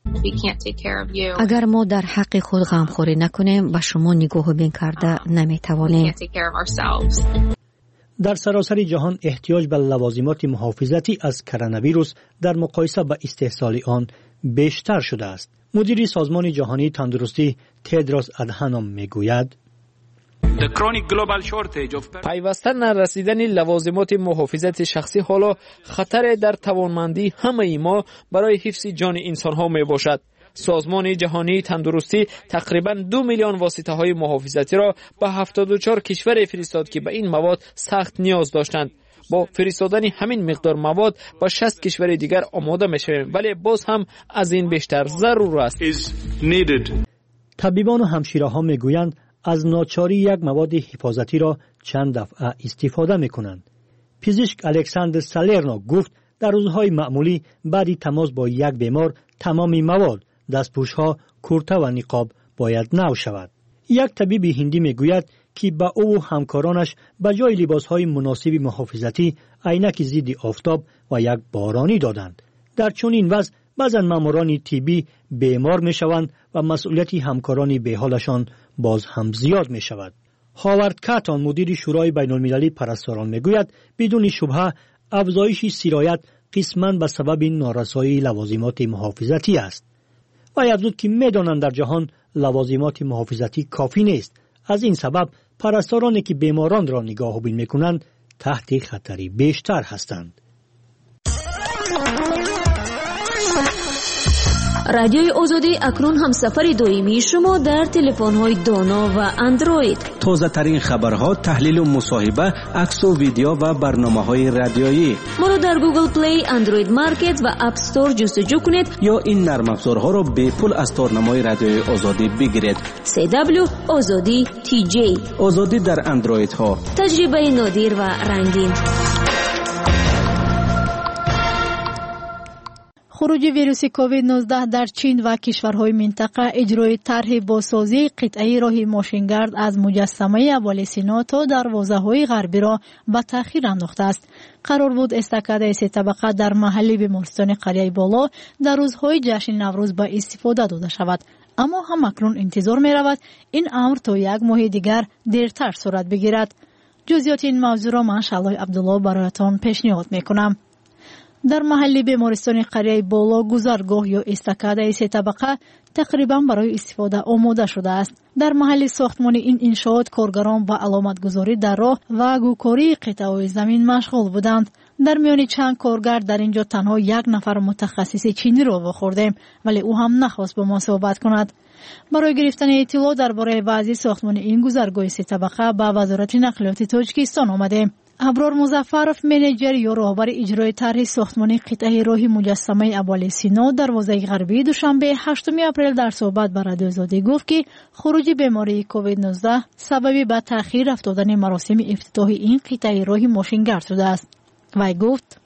اگر ما در حق خود غمخوری نکنیم به شما نگاه بین کرده نمیتوانیم. در سراسر جهان احتیاج به لوازمات محافظتی از کرونا ویروس در مقایسه با استحصال آن بیشتر شده است. مدیر سازمان جهانی تندرستی تدروس ادهانوم میگوید پیوسته نرسیدن لوازمات محافظت شخصی حالا خطر در توانمندی همه ما برای حفظ جان انسان ها می باشد. سازمان جهانی تندرستی تقریباً 2 میلیون واسطه های محافظتی را به 74 کشور فرستاد که به این مواد سخت نیاز داشتند. با فرستادن همین مقدار مواد با 60 کشور دیگر آماده می شویم، ولی باز هم از این بیشتر ضرور است. طبیبان و همشیره ها می گویند از ناچاری یک مواد حفاظتی را چند دفعه استفاده می کنند. پزشک الکساندر سالرنو گفت در روزهای معمولی بعد تماس با یک بیمار تمام مواد، دستپوش‌ها، کورته و نقاب باید نو شود. یک طبیب هندی می گوید که با او و همکارانش به جای لباسهای مناسب محافظتی عینک ضد آفتاب و یک بارانی دادند. در چنین وضع بعضا ماموران طبی بیمار می شوند و مسئولیت همکاران به حالشان باز هم زیاد می شود. هاوارد کاتون مدیر شورای بین المللی پرستاران می گوید بدون شبهه افزایش سرایت قسماً به سبب نارسایی لوازمات محافظتی است. و افزود که می دانند در جهان لوازمات محافظتی کافی نیست. از این سبب پرستارانی که بیماران را نگاه و بین می کنند تحت خطری بیشتر هستند. رادیوی آزادی اکنون هم سفر دائمی شما در تلفن‌های دانا و اندروید. تازه ترین خبرها، تحلیل و مصاحبه، عکس و ویدیو و برنامه‌های رادیویی. ما رو در گوگل پلی، اندروید مارکت و اپ استور جستجو کنید یا این نرم افزارها را به پول از تارنمای رادیوی آزادی بگیرید. CW آزادی TJ. آزادی در اندروید ها. تجربه نادر و رنگین. خروج ویروس کووید 19 در چین و کشورهای منطقه اجرای طرح بازسازی قطعه راه ماشینگرد از مجسمه اول سینا تا دروازه‌های غربی را به تأخیر انداخته است. قرار بود استکاده 3 طبقه در محل بیمارستان قریه بالا در روزهای جشن نوروز به استفاده داده شود، اما همکنون انتظار می رود این امر تا یک ماه دیگر دیرتر صورت بگیرد. جزئیات این موضوع را من شعله عبدالله برایتان پیشنهاد می کنم. در محل بیمارستان قریه بالا گذرگاه یا استکاده 3 طبقه تقریبا برای استفاده آماده شده است. در محل ساختمان این انشاءات کارگران با علامتگذاری در راه و گوکاری قطعه‌های زمین مشغول بودند. در میان چند کارگر در اینجا تنها یک نفر متخصص چینی را واخوردیم، ولی او هم نخواست با ما صحبت کند. برای گرفتن اطلاع درباره وضع ساختمان این گذرگاه 3 طبقه به وزارت نقلیات تاجیکستان آمدیم. ابرار مظفرов منیجر یا راهبر اجرای طرح ساختمان قطعه راه مجسمه اول سینا دروازه غربی دوشنبه 8 اپریل در صحبت با رادیو آزادی گفت که خروج بیماری کووید 19 سبب به تأخیر افتادن مراسم افتتاح این قطعه راه ماشینگرد شده است. وی گفت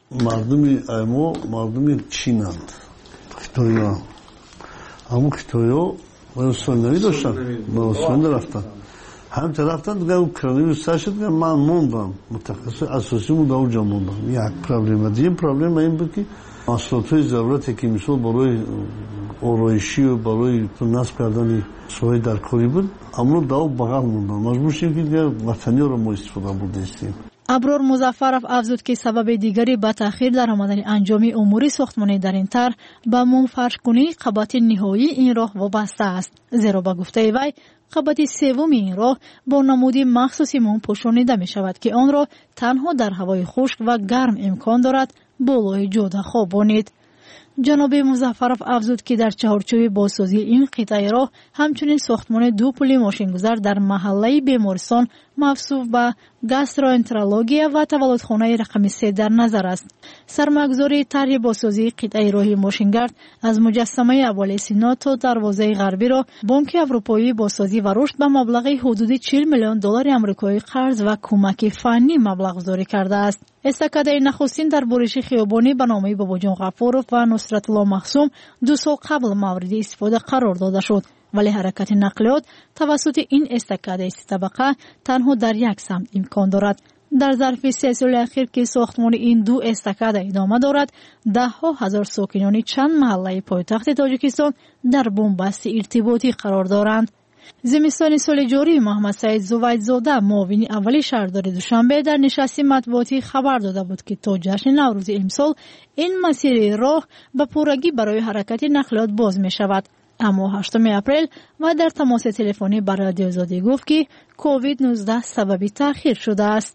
مردم چینند، خیتویا، اما خیتویا مراسم داشتن، مراسم رفتن. هم رفتن دیگه اوکراینی ساشد که من موندم متخصص اساسی بود اونجا موندم. یک پرابلم این بود که محصولات ضرورتی که مثلا برای آرایشی و برای نصب کردن سوای در کاری بود اما داو بغل موندم، مجبور شدیم که دیگه وطنی رو ما استفاده بودیم. ابرار مظفرов افزود که سبب دیگری به تأخیر در آمدن انجام امور ساختمانی در این طرح به منفرش‌کنی قبات نهایی این راه وابسته است، زیرا به گفته وی قبات سوم این راه با نمودی مخصوصی پوشانیده می شود که آن را تنها در هوای خشک و گرم امکان دارد بالای جاده خوابانید. جناب مظفرов افزود که در چهارچوب بازسازی این قطعه راه همچنین ساختمان 2 پل ماشینگذار در محله بیمارستان موصوف به گاستروانترولوژی و تولدخانه رقم 3 در نظر است. سرمایه‌گذاری طرح بازسازی قطعه راه ماشینگرد از مجسمه اول سینا تا دروازه غربی را بانک اروپایی بازسازی و رشد به مبلغ حدود 40 میلیون دلار آمریکایی قرض و کمک فنی مبلغ گذاری کرده است. استکاده نخستین در برش خیابانی به نام باباجان غفورов و نصرت الله مخصوم 2 سال قبل مورد استفاده قرار داده شد، ولی حرکت نقلیات توسط این استکاده 3 طبقه تنها در یک سمت امکان دارد. در ظرف 3 سال اخیر که ساختمان این 2 استکاده ادامه دارد، 10,000 ساکنان چند محله پایتخت تاجیکستان در بنبست ارتباطی قرار دارند. زمستان سال جاری محمد سعید زویدزاده معاون اول شهردار دوشنبه در نشست مطبوعاتی خبر داده بود که تا جشن نوروز امسال این مسیر راه به پورگی برای حرکت نقلیات باز می شود. اما 8 اپریل و در تماس تلفنی با رادیو آزادی گفت که کووید 19 سبب تأخیر شده است.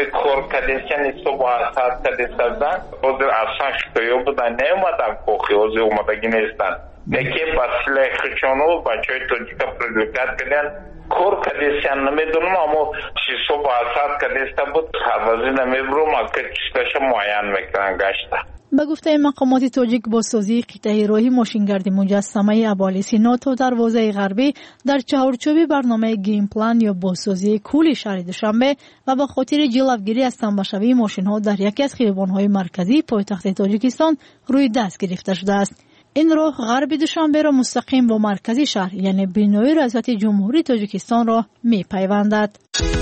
Neki basile khchonu bachoy tojika produkat keden kor kadesian namedunum amo shiso basat kadesta bud havazi namebrum akchishtasha muayyan mekran gashta. به گفته مقامات تاجیک بازسازی قطعه راه ماشینگرد مجسمه ابال سینا تا دروازه غربی در چهارچوب برنامه گیم پلان یا بازسازی کل شهر دوشنبه و به خاطر جلوگیری از تنبشوی ماشین‌ها در یکی از خیابان‌های مرکزی پایتخت تاجیکستان روی دست گرفته شده است. این راه غرب دوشنبه را مستقیم با مرکزی شهر یعنی بینایی ریاست جمهوری تاجیکستان را می‌پیوندد.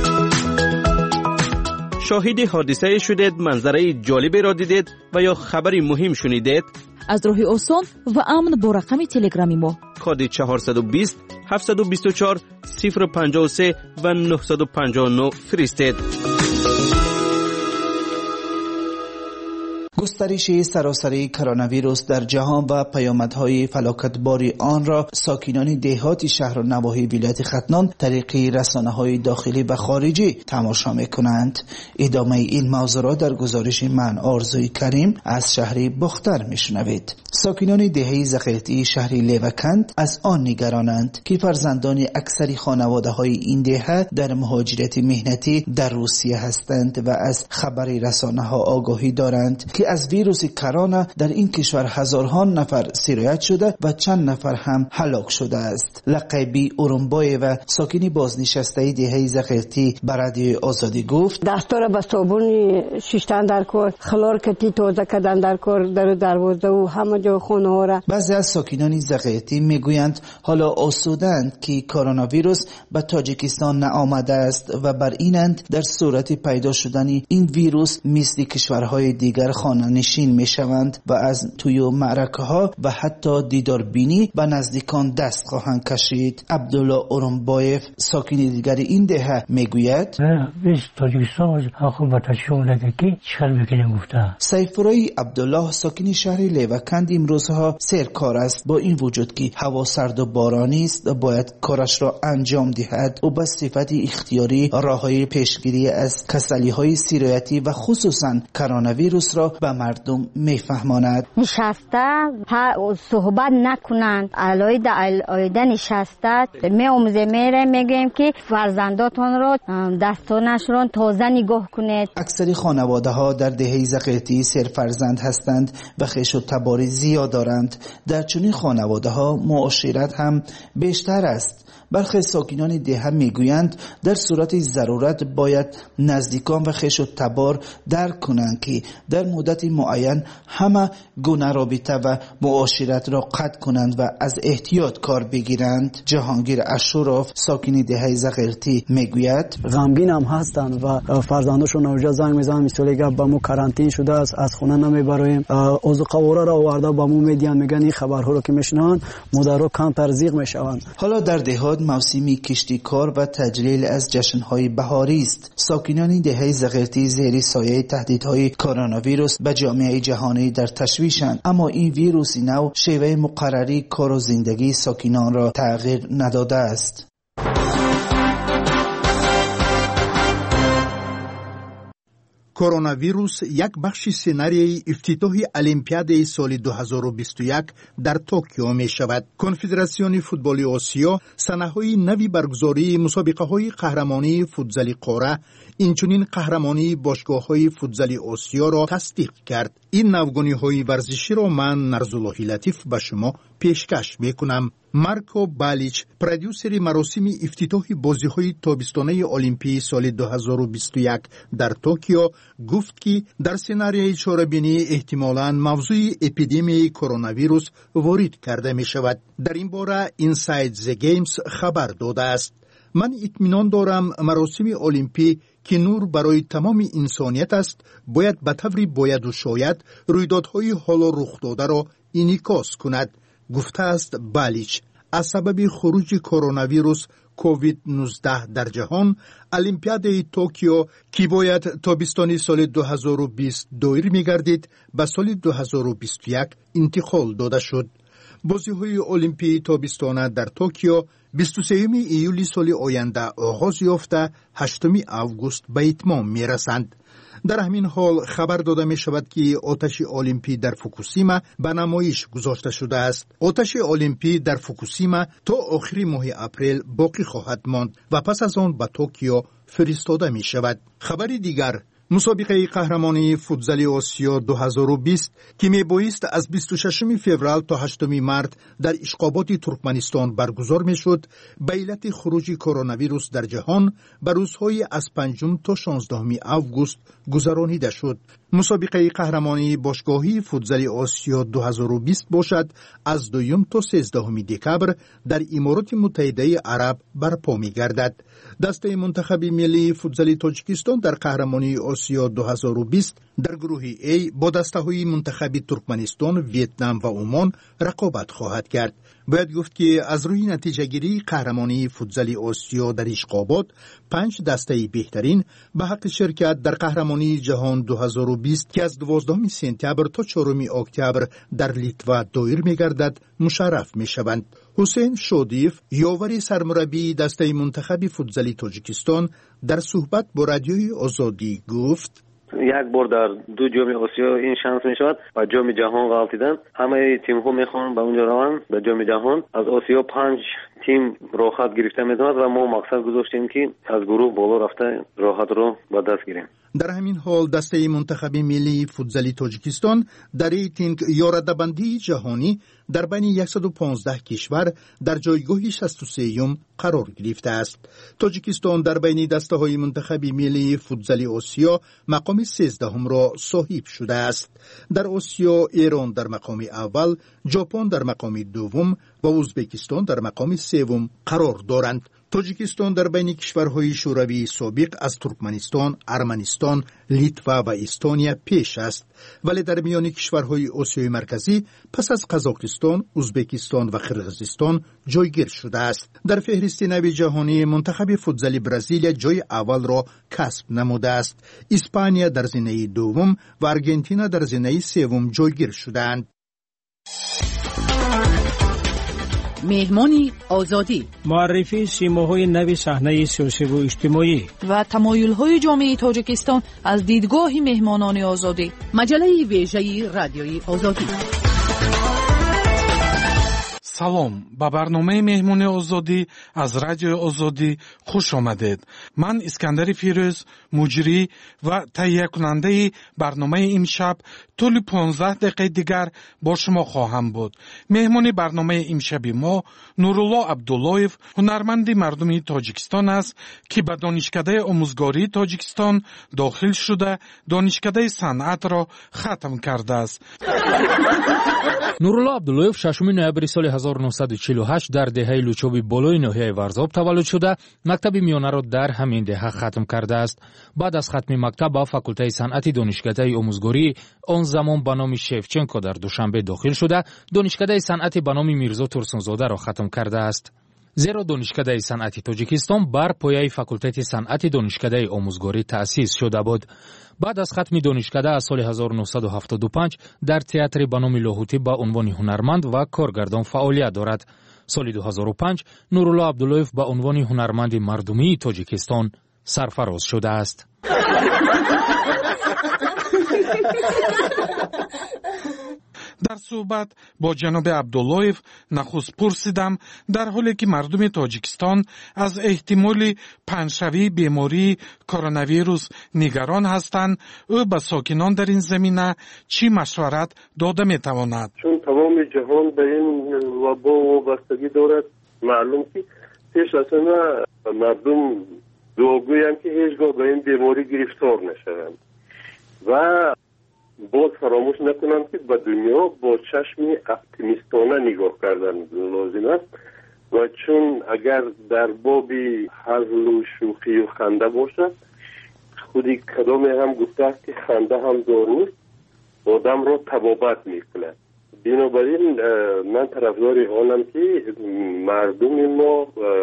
شاهد حادثه شدید، منظره جالبی را دیدید و یا خبری مهم شنیدید؟ از راه آسان و امن با رقم تلگرامی ما کد 420 724 053 و 959 فرستید. گسترش سراسری کرونا ویروس در جهان و پیامدهای فلاکتباری آن را ساکنان دهات شهر و نواحی ولایت ختنان طریق رسانه‌های داخلی و خارجی تماشا می‌کنند. ادامه این موضوع را در گزارش من آرزوی کریم از شهر بختر می‌شنوید. ساکنان دهه زغیرتی شهر لیوکند از آن نگرانند که فرزندان اکثر خانواده‌های این دهه در مهاجرت مهنتی در روسیه هستند و از خبر رسانه‌ها آگاهی دارند که از ویروس کرونا در این کشور هزارها نفر سرایت شده و چند نفر هم هلاک شده است. لقبی اورنبای و ساکنی بازنشسته دهه زغیرتی برای آزادی گفت دستور با صابون شیشتن در کار، خلار کتی توزه کردن در کار، در دروازه و همه جا خونه ها را. بعضی از ساکنان زغیرتی میگویند حالا آسودند که کرونا ویروس به تاجیکستان نآمده است و بر اینند در صورت پیدا شدن این ویروس مثل کشورهای دیگر خانه نشین می شوند و از توی معرکه ها و حتی دیدار بینی به نزدیکان دست خواهند کشید. عبدالله اورنبایف ساکن دیگر این دهه می گوید سیفورای عبدالله ساکن شهر لیوکند امروزها سرکار است. با این وجود که هوا سرد و بارانی است باید کارش را انجام دهد و به صفت اختیاری راههای پیشگیری از کسلی های سرایتی و خصوصا کرونا ویروس را به مردم میفهماند. نشسته صحبت نکنند، علایده نشسته میاموزه میگیم که فرزنداتون را دستانش را تازه نگاه کنید. اکثر خانواده ها در دهه زغیرتی سرفرزند هستند و خویش و تباری زیاد دارند. در چنین خانواده ها معاشرت هم بیشتر است. برخی ساکنان دهه میگویند در صورت ضرورت باید نزدیکان و خویش و تبار درک کنند که در مدت معین همه گونه رابطه و معاشرت را قطع کنند و از احتیاط کار بگیرند. جهانگیر اشوراف ساکن دهه زغیرتی میگوید غمگین هم هستند و فرزنداشون اونجا زنگ میزنن مثلا گپ با مو کارانتین شده است، از خونه نمیبریم، عضو قواره را آورده با مو میدین، میگن این خبرها رو که میشنن مادرها کم ترزیق میشوند. حالا در دهات موسمی کشتی کار و تجلیل از جشن‌های بهاری است. ساکنان دهه زغیرتی زیر سایه تهدیدهای کرونا ویروس به جامعه جهانی در تشویشند، اما این ویروس نو شیوه مقرری کار و زندگی ساکنان را تغییر نداده است. کرونا ویروس یک بخش سناریوی افتتاح المپیاد سال 2021 در توکیو می شود. کنفدراسیون فوتبال آسیا سنه‌های نوی برگزاری مسابقه‌های قهرمانی فوتزال قاره، اینچنین قهرمانی باشگاه‌های فوتزال آسیا را تصدیق کرد. این نوگانی‌های ورزشی را من نرزالله لطیف به شما پیشکش می‌کنم. مارکو بالیچ پرودیوسر مراسم افتتاح بازی‌های تابستانه المپیک سال 2021 در توکیو گفت که در سناریوی چاره‌بینی احتمالاً موضوع اپیدمی کرونا ویروس وارد کرده می‌شود. در این باره اینساید ز گیمز خبر داده است. من اطمینان دارم مراسم المپیک که نور برای تمام انسانیت است باید به طور باید و شاید رویدادهای حالا رخ داده را انعکاس کند، گفته است بالیچ. از سبب خروج کرونا ویروس کووید 19 در جهان، المپیاد توکیو که باید تابستان سال 2020 دایر می‌گردید به سال 2021 انتقال داده شد. بازی‌های المپیک تابستانه در توکیو 23 ایولی سال آینده آغاز یافته 8 آگوست به اتمام می‌رسند. در همین حال خبر داده می شود که آتش المپیک در فوکوشیما به نمایش گذاشته شده است. آتش المپیک در فوکوشیما تا آخر ماه اپریل باقی خواهد ماند و پس از آن به توکیو فرستاده می شود. خبر دیگر، مسابقه قهرمانی فوتزال آسیا 2020 که میبایست از 26 فوریه تا 8 مارس در اشقابات ترکمنستان برگزار میشد، به علت خروج کرونا ویروس در جهان به روزهای از 5 تا 16 آگوست گذرانیده شد. مسابقه قهرمانی باشگاهی فوتزال آسیا 2020 باشد از 2 تا 13 دکبر در امارات متحده عرب برپا می‌گردد. دسته منتخب ملی فوتزال تاجیکستان در قهرمانی آسیا 2020 در گروه A با دسته‌های منتخب ترکمنستان، ویتنام و عمان رقابت خواهد کرد. باید گفت که از روی نتیجه گیری قهرمانی فوتزال آسیا در اشقابات 5 دسته بهترین به حق شرکت در قهرمانی جهان 2020 که از 12 سپتامبر تا 4 اکتبر در لیتوا دایر می‌گردد مشرف می‌شوند. حسین شودیف، یاور سرمربی دسته منتخب فوتزال تاجیکستان، در صحبت با رادیوی آزادی گفت: یک بار در 2 جام آسیا این شانس می شود و جام جهان غلطیدن. همه تیم ها میخوان به اونجا روند به جام جهان. از آسیا 5 تیم راحت گرفته میتواند و ما مقصد گذاشتیم که از گروه بالا رفته راحت رو به دست گیریم. در همین حال دسته منتخب ملی فوتزال تاجیکستان در ریتینگ یا رده‌بندی جهانی در بین 115 کشور در جایگاه 63 قرار گرفته است. تاجیکستان در بین دسته‌های منتخب ملی فوتزال آسیا مقام 13 را صاحب شده است. در آسیا ایران در مقام اول، ژاپن در مقام دوم و ازبکستان در مقام سوم قرار دارند. تاجیکستان در بین کشورهای شوروی سابق از ترکمنستان، ارمنستان، لیتوا و استونیا پیش است، ولی در میان کشورهای آسیای مرکزی پس از قزاقستان، ازبکستان و قرقیزستان جایگیر شده است. در فهرست نو جهانی منتخب فوتزال برزیل جای اول را کسب نموده است. اسپانیا در زینه دوم و ارژانتین در زینه سوم جایگیر شدند. مهمانی آزادی، معرفی سیماهای نو صحنه سیاسی و اجتماعی و تمایل‌های جامعه تاجیکستان از دیدگاه مهمانان آزادی. مجله ویژه رادیوی آزادی. салом ба барномаи меҳмони озодӣ аз радиои озодӣ хуш омадед. ман искандари фирӯз, муҷрӣ ва таҳиякунандаи барномаи имшаб тӯли 15 дақиқаи дигар бо шумо хоҳам буд. меҳмони барномаи имшаби мо нурулло абдуллоев, ҳунарманди мардуми тоҷикистон аст, ки ба донишкадаи омӯзгории тоҷикистон дохил шуда, донишкадаи санъатро хатм кардааст. нурулло абдуллоев 6 ноябри соли 1948 дар деҳаи лучоби болои ноҳияи варзоб таваллуд шуда, мактаби миёнаро дар ҳамин деҳа хатм кардааст. баъд аз хатми мактаб ба факултаи санъати донишкадаи омӯзгории он замон ба номи шевченко дар душанбе дохил шуда, донишкадаи санъати ба номи мирзо турсунзодаро хатм кардааст. зеро донишкадаи санъати тоҷикистон бар пояи факултати санъати донишкадаи омӯзгорӣ таъсис шуда буд. баъд аз хатми донишкада аз соли 1975 дар театри ба номи лоҳутӣ ба унвони ҳунарманд ва коргардон фаъолият дорад. соли 2005 нурулло абдуллоев ба унвони ҳунарманди мардумии тоҷикистон сарфароз шудааст. дар суҳбат бо ҷаноби абдуллоев нахуст пурсидам, дар ҳоле ки мардуми тоҷикистон аз эҳтимоли паншавии бемории коронавирус нигарон ҳастанд, ӯ ба сокинон дар ин замина чӣ машварат дода метавонад? чун тамоми ҷаҳон ба ин вабо вобастагӣ дорад, маълум ки пеш аз ҳама мардум дуогӯянд ки ҳеҷ гоҳ ба ин беморӣ гирифтор нашаванд ва باز فراموش نکنم که به دنیا با چشم اپتیمیستانه نگاه کردن لازم است و چون اگر در باب هزل و شوخی و خنده باشد، خودی کدام هم گفته است که خنده هم داروست، آدم را تبابت میکند. بنابراین من طرفدار آنم که مردم ما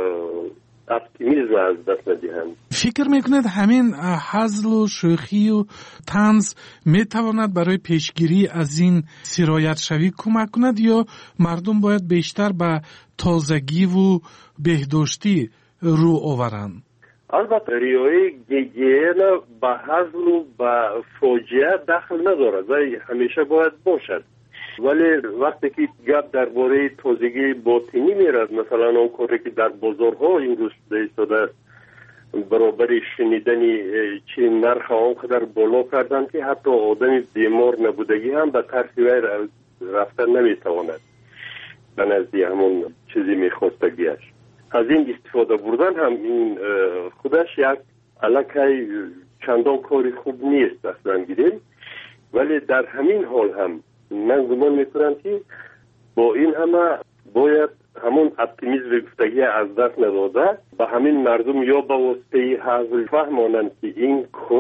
اپتیمیزم از دست ندهند. فکر میکنید همین هزل و شوخی و طنز میتواند برای پیشگیری از این سرایت شوی کمک کند یا مردم باید بیشتر به تازگی و بهداشتی رو آورند؟ البته ریایی گیگین به هزل و به فاجعه دخل ندارد و همیشه باید باشد. ولی وقتی که گپ درباره تازگی باطنی میرد، مثلا اون کاری که در بازارها این روز ایستاده است، برابر شنیدن چه نرخ آنقدر بالا کردن که حتی آدمی بیمار نبودگی هم به طرف وی رفتن نمیتواند به نزد همون چیزی میخواستگیش. از این استفاده بردن هم این خودش یک الکی چندان کاری خوب نیست اصلا گیریم، ولی در همین حال هم من گمان میکنم که با این همه باید همون اپتیمیزم گفتگی از دست نداده به همین مردم یا به واسطه حاضر فهمانند که این کار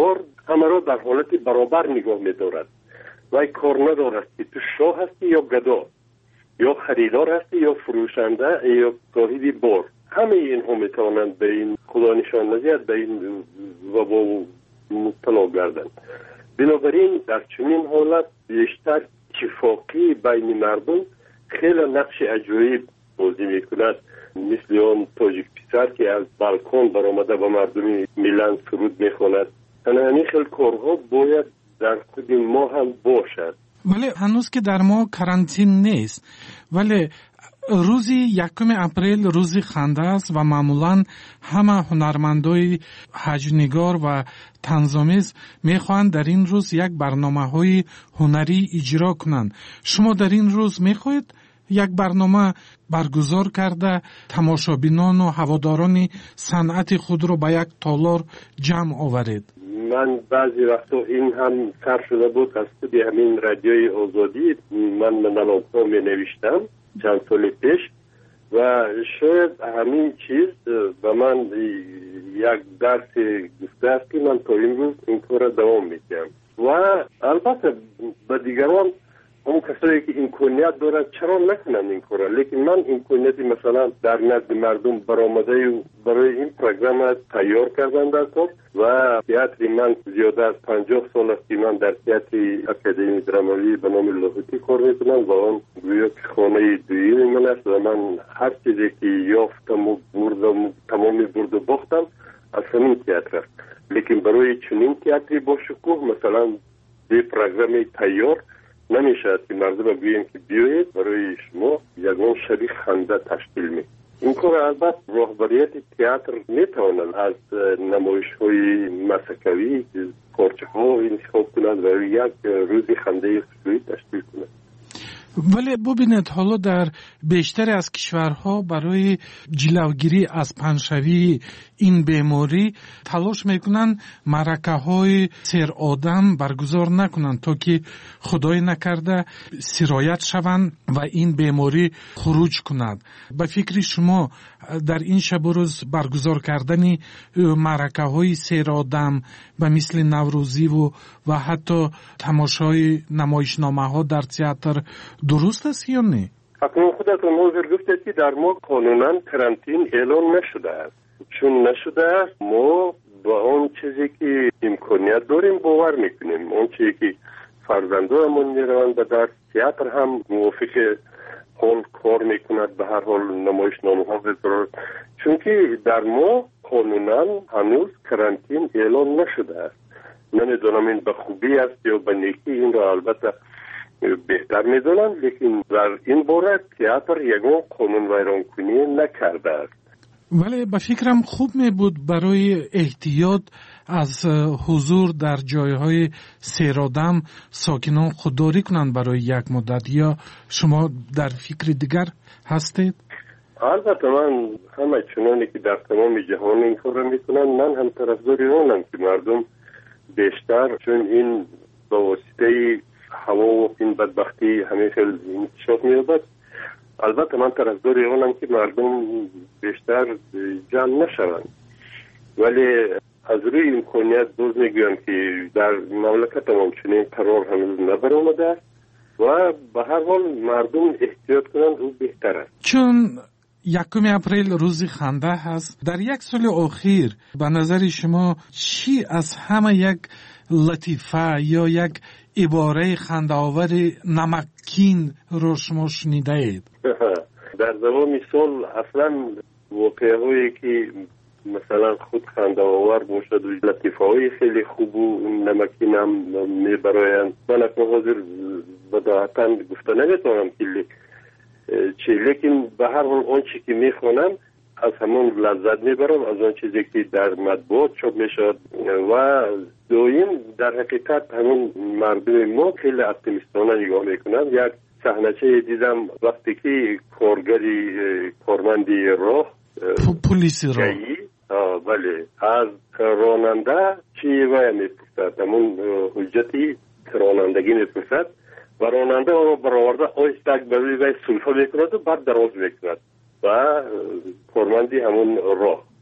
همه را در حالت برابر نگاه می‌دارد و کار ندارد که تو شاه هستی یا گدا، یا خریدار هستی یا فروشنده یا صاحب بار. همه اینها میتوانند به این خدا نشان ندهد، به این وبا مبتلا گردند. بنابراین در چنین حالت بیشتر اتفاقی بین مردم خیلی نقش عجیب بازی میکند، مثل آن تاجیک پسر که از بالکن برآمده و مردم میلان سرود میخواند. همین خیلی کارها باید در خود ما هم باشد. ولی هنوز که در ما کرانتین نیست، ولی روزی 1 اپریل روزی خنده است و معمولا همه هنرمندای حجنگار و طنزآمیز میخواهند در این روز یک برنامه‌های هنری اجرا کنند. شما در این روز میخواهید یک برنامه برگزار کرده تماشابینان و هواداران صنعت خود رو به یک تالار جمع آورید؟ من بعضی وقتا این هم سر شده بود از به همین رادیوی آزادی من منالوکا می نوشتم چند سال پیش و شاید همین چیز به من یک درس گفته است که من تا این روز این کار دوام میدم و البته به دیگران اون کسایی که امکانیت دارن چرا نکنن این کارا، لیکن من امکانیتی مثلا در نزد مردم برآمده برای این پروگرام تیار کردن در کار و تئاتر من زیاده از 50 سال است که من در تئاتر اکادمی درامایی به نام لاهوتی کار میکنم و آن گویا که خانه دویی من است و من هر چیزی که یافتم و بردم تمامی برد و باختم از همین تئاتر است. لیکن برای چنین تئاتری با شکوه مثلا به پروگرام تیار نمیشد که مردم بگوییم که بیایید برای شما یگان شبیه خنده تشکیل می. این کار البته راهبریت تئاتر میتوانند از نمایش‌های مسکوی پارچه‌ها انتخاب کنند و یک روزی خنده خصوصی تشکیل کنند. ولی ببینید حالا در بیشتر از کشورها برای جلوگیری از پنشوی این بیماری تلاش میکنن معرکه های سیر آدم برگزار نکنن تا که خدای نکرده سرایت شوند و این بیماری خروج کند. به فکر شما در این شب و روز برگزار کردن معرکه های سیر آدم به مثل نوروزی و حتی تماشای نمایشنامه ها در تئاتر درست است یا نه؟ اکنون خودتون حاضر گفتید که در ما قانونا کرانتین اعلان نشده است. چون نشده است ما با اون چیزی که امکانیت داریم باور میکنیم. اون چیزی که فرزندانمون میروند و در تئاتر هم موافق حال کار میکند به هر حال نمایشنامه ها بذارد. چون که در ما قانونا هنوز کرانتین اعلان نشده است. نمیدونم این به خوبی است یا به نیکی، این را البته بهتر میدونم، لیکن در این باره تئاتر یگان قانون ویران کنی نکرده است. ولی به فکرم خوب می بود برای احتیاط از حضور در جایهای سیرآدم ساکنان خودداری کنند برای یک مدت، یا شما در فکر دیگر هستید؟ البته من همه چنانی که در تمام جهان این کار را میکنن، من هم طرفدار آنم که مردم بیشتر، چون این با واسطه هوا و این بدبختی همیشه انتشار می‌یابد، البته من طرفدار آنم که مردم بیشتر جمع نشوند، ولی از روی امکانیت باز میگویم که در مملکت ما چنین قرار هنوز نبرآمده است و به هر حال مردم احتیاط کنند او بهتر است. چون 1 اپریل روز خنده هست، در یک سال اخیر به نظر شما چی از همه یک لطیفه یا یک عباره خنده‌آور نمکین رو شما شنیده اید؟ در زمان سال اصلا واقعهایی که مثلا خود خنده‌آور باشد و لطیفه‌های خیلی خوب و نمکین هم میبرایند، من اکنون حاضر بداهتا گفته نمیتونم که لیکن به هر حال آن چی که میخوانم از همون لذت میبرم، از آن چیزی که در مطبوعات چاپ میشد و دویم در حقیقت همون مردم ما خیلی اپتیمیستانه نگاه میکنن. یک صحنه دیدم وقتی که کارمندی راه پلیسی راه بله از راننده چی وای میپرسد، همون حجتی رانندگی میپرسد و راننده رو برآورده آیستک به روی سلفه میکند و بعد دراز میکند و کارمندی همون راه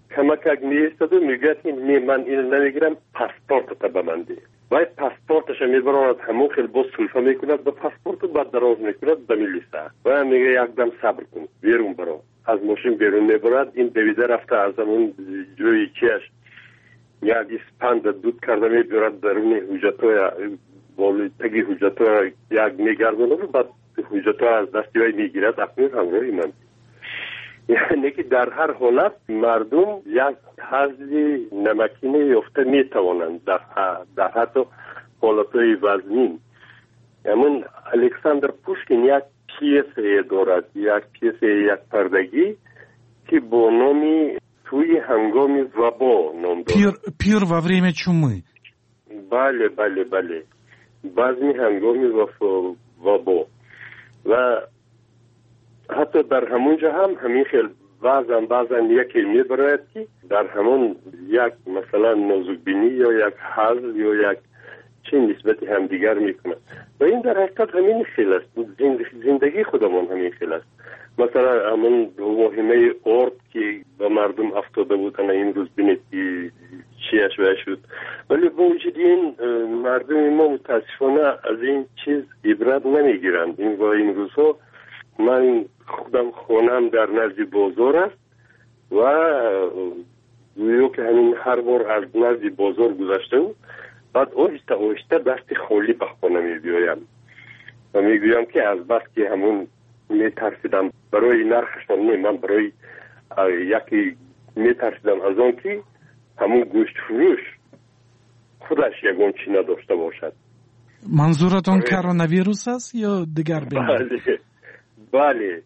کمک می‌ایستد و میگه من اینو نمیگیرم، پاسپورت به من ده. وای پاسپورتش میبراند همون خیلی با سلفه میکند به پاسپورت و بعد دراز میکند به میلیسه و میگه یک دم صبر کن بیرون برو. از ماشین بیرون میبرد، این دویده رفته از اون جوی چیش یک اسپند دود کرده میبرد درون حجتای بالی تگی حجتای یک میگردونه و بعد حجتای از دستی های میگیرد اکنون همراهی من. یعنی که در هر حالت مردم یک حضی نمکینه یافته میتوانند در حتی حالتهای وزنین. همون الکساندر پوشکین یک پیسه دارد، یک پیسه یک پردگی که با نامی توی هنگام وبا نام دارد. پیر و وریم چومی. بله بله بله، بعضی هنگام وبا و حتی در همونجا هم همین خیلی بعضن یکی میبراید که در همون یک مثلا نازکبینی یا یک حزل یا یک چه نسبتی هم دیگر میکنه و این در حقیقت همین خیلی است. زندگی خودمون همین خیلی است. مثلا همون مهمه ارد که به مردم افتاده بودن این روز بینید که چیش وی شد، ولی با وجود این مردم ما متاسفانه از این چیز عبرت نمیگیرند. این و این روزها من خودم خونم در نزد بازار است و گویا که همین هر بار از نزد بازار گذشتم بعد آهسته دست خالی به خانه میبیایم و میگویم که از بس که همون میترسیدم برای نرخشان من برای یکی میترسیدم از آن که همون گوشت فروش خودش یگان چی نداشته باشد. منظورتون کرونا ویروس است یا دیگر بیماری؟ بله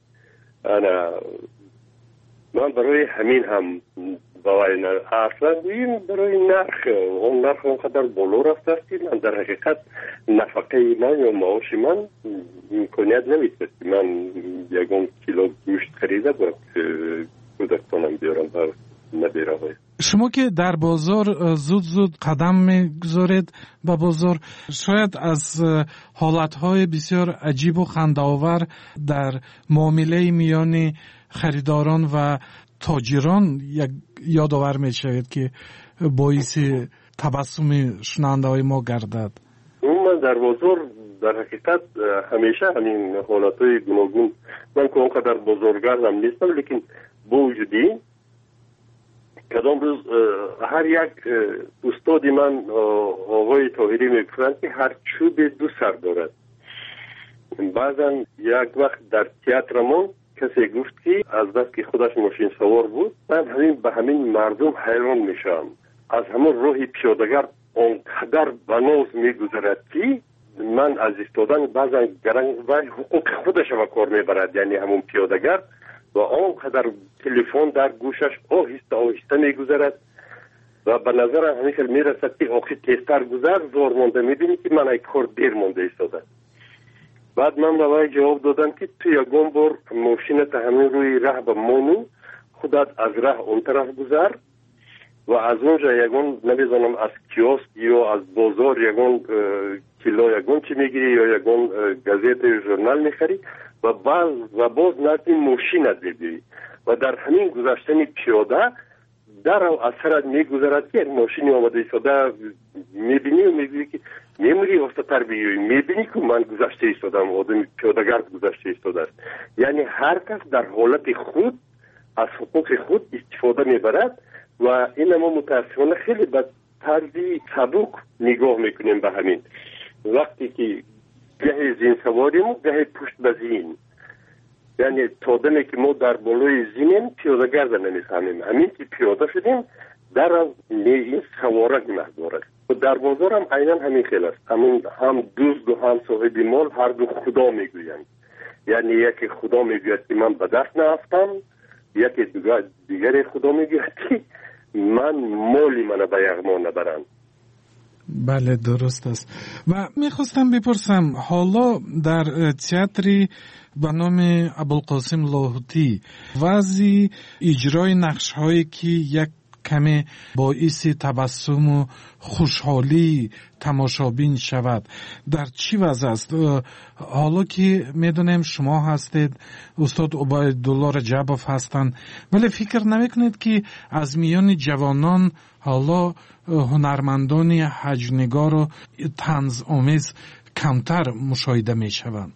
من برای همین هم باید اصلا بیم برای نرخ اونقدر بالا رفته است که من در حقیقت نفقه من یا معاش من امکانیت نمیده من یکم کیلو گوشت خریده باید کودکانم بیارم و نبیره های. شما که در بازار زود قدم میگذارید به بازار، شاید از حالتهای بسیار عجیب و خنده‌آور در معامله میان خریداران و تاجران یادآور میشود که باعث تبسم شنونده های ما گردد. من در بازار در حقیقت همیشه همین حالتهای گوناگون، من که اونقدر بازارگردم نیستم، لیکن با وجودی کدام روز هر یک استادی من آقای طاهری میگفتند که هر چوب دو سر دارد. بعضا یک وقت در تئاترمون کسی گفت که از بس که خودش ماشین سوار بود، من به همین مردم حیران میشم. از همون راه پیاده‌گر اونقدر بناز میگذرد که من از ایستادن بعضا گرنگ و حقوق خودش به کار میبرد، یعنی همون پیاده‌گر و آنقدر تلفن در گوشش آهسته میگذرد و به نظر همیشه میرسد که آخی تیزتر گذر زور مانده، میبینی که من ای کار دیر مانده ایستاده. بعد من به وی جواب دادم که تو یکم بار ماشینت همین روی ره به مانو خودت از ره اون طرف گذر و از اونجا یکم نمیزنم از کیوسک یا از بازار یکم کیلو یکم چی میگیری یا یکم گازیت یا ژورنال میخری و باز نزد ماشینت ببینی و در همین گذشتن پیاده در اثرت میگذرد که ماشینی آمده ایستاده میبینی و میگویی که میموری وسط‌تر بیایی، میبینی که من گذشته ایستادم، آدم پیاده‌گرد گذشته ایستاده است. یعنی هر کس در حالت خود از حقوق خود استفاده میبرد و این ما متاسفانه خیلی به طرزی سبک نگاه میکنیم به همین. وقتی که گه زین سواریم و گه پشت به زین، یعنی تا دمی که ما در بالای زینیم پیاده‌گرد نمیفهمیم، همین که پیاده شدیم در این سوارک محضور است. و در بازار هم عیناً همین خیلی است، هم دوست و هم صاحب مال هر دو خدا میگویند. یعنی یکی خدا میگوید که من به دست نرفتم، یکی دیگری خدا میگوید که من مالی من به یغما نبرند. بله درست است. و میخواستم بپرسم حالا در تئاتری به نام ابوالقاسم لاهوتی وضع اجرای نقش هایی که یک کمی باعث تبسم و خوشحالی تماشابین شود. در چی وضع است؟ حالا که میدونیم شما هستید، استاد عبیدالله رجبوف هستند، ولی فکر نمیکنید که از میان جوانان حالا هنرمندان حجم‌نگار و طنز آمیز کمتر مشاهده میشوند؟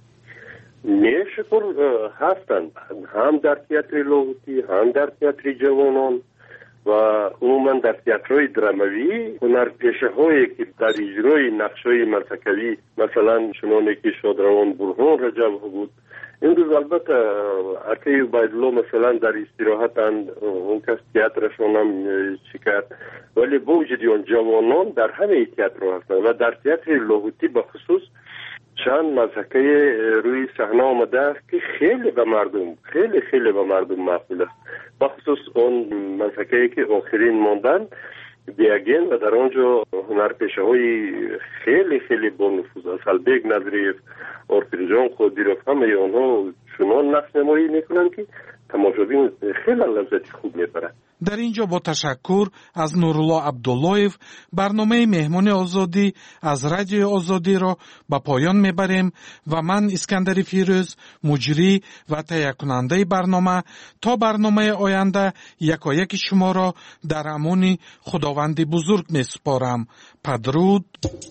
شکر هستند، هم در تئاتر لاهوتی، هم در تئاتر جوانان و عموما در تئاترهای دراموی هنرپیشه هایی که در اجرای نقش‌های مسکوی، مثلا چنانه که شادروان برهان رجب بود. امروز البته عقیل عبیدالله مثلا در استراحتند، اون کس تئاترشون هم شکر، ولی با وجود آن جوانان در همه تئاتر هستند و در تئاتر لاهوتی به خصوص چند مسکه روی صحنه آمده است که خیلی به مردم مقبول است. بخصوص اون مسکه که آخرین ماندن بیاگین و در آنجا هنرپیشه های خیلی با نفوذ است. البیگ نظریف، آرپیرجان خودیروف، همه آنها چنان نقش نمایی میکنند که تماشابین خیلی لذت خوب میبرند. در اینجا با تشکر از نورالله عبداللهیف برنامه مهمان آزادی از رادیو آزادی را به پایان میبریم و من اسکندر فیروز مجری و تهیه کننده برنامه تا برنامه آینده یکایک شما را در امان خداوند بزرگ میسپارم. پدرود.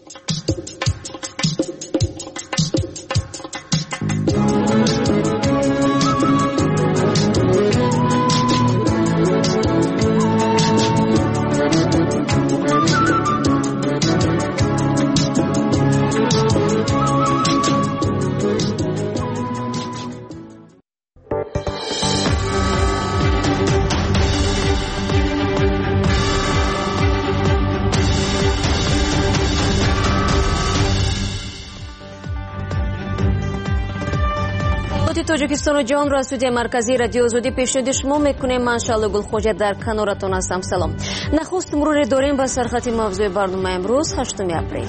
توجیکستان و جهان را استودیو مرکزی رادیو آزادی پیشنهاد شما میکنیم. من شعله گلخوجه در کنارتون هستم. سلام. نخست مرور داریم به سرخط موضوع برنامه امروز 8 اپریل.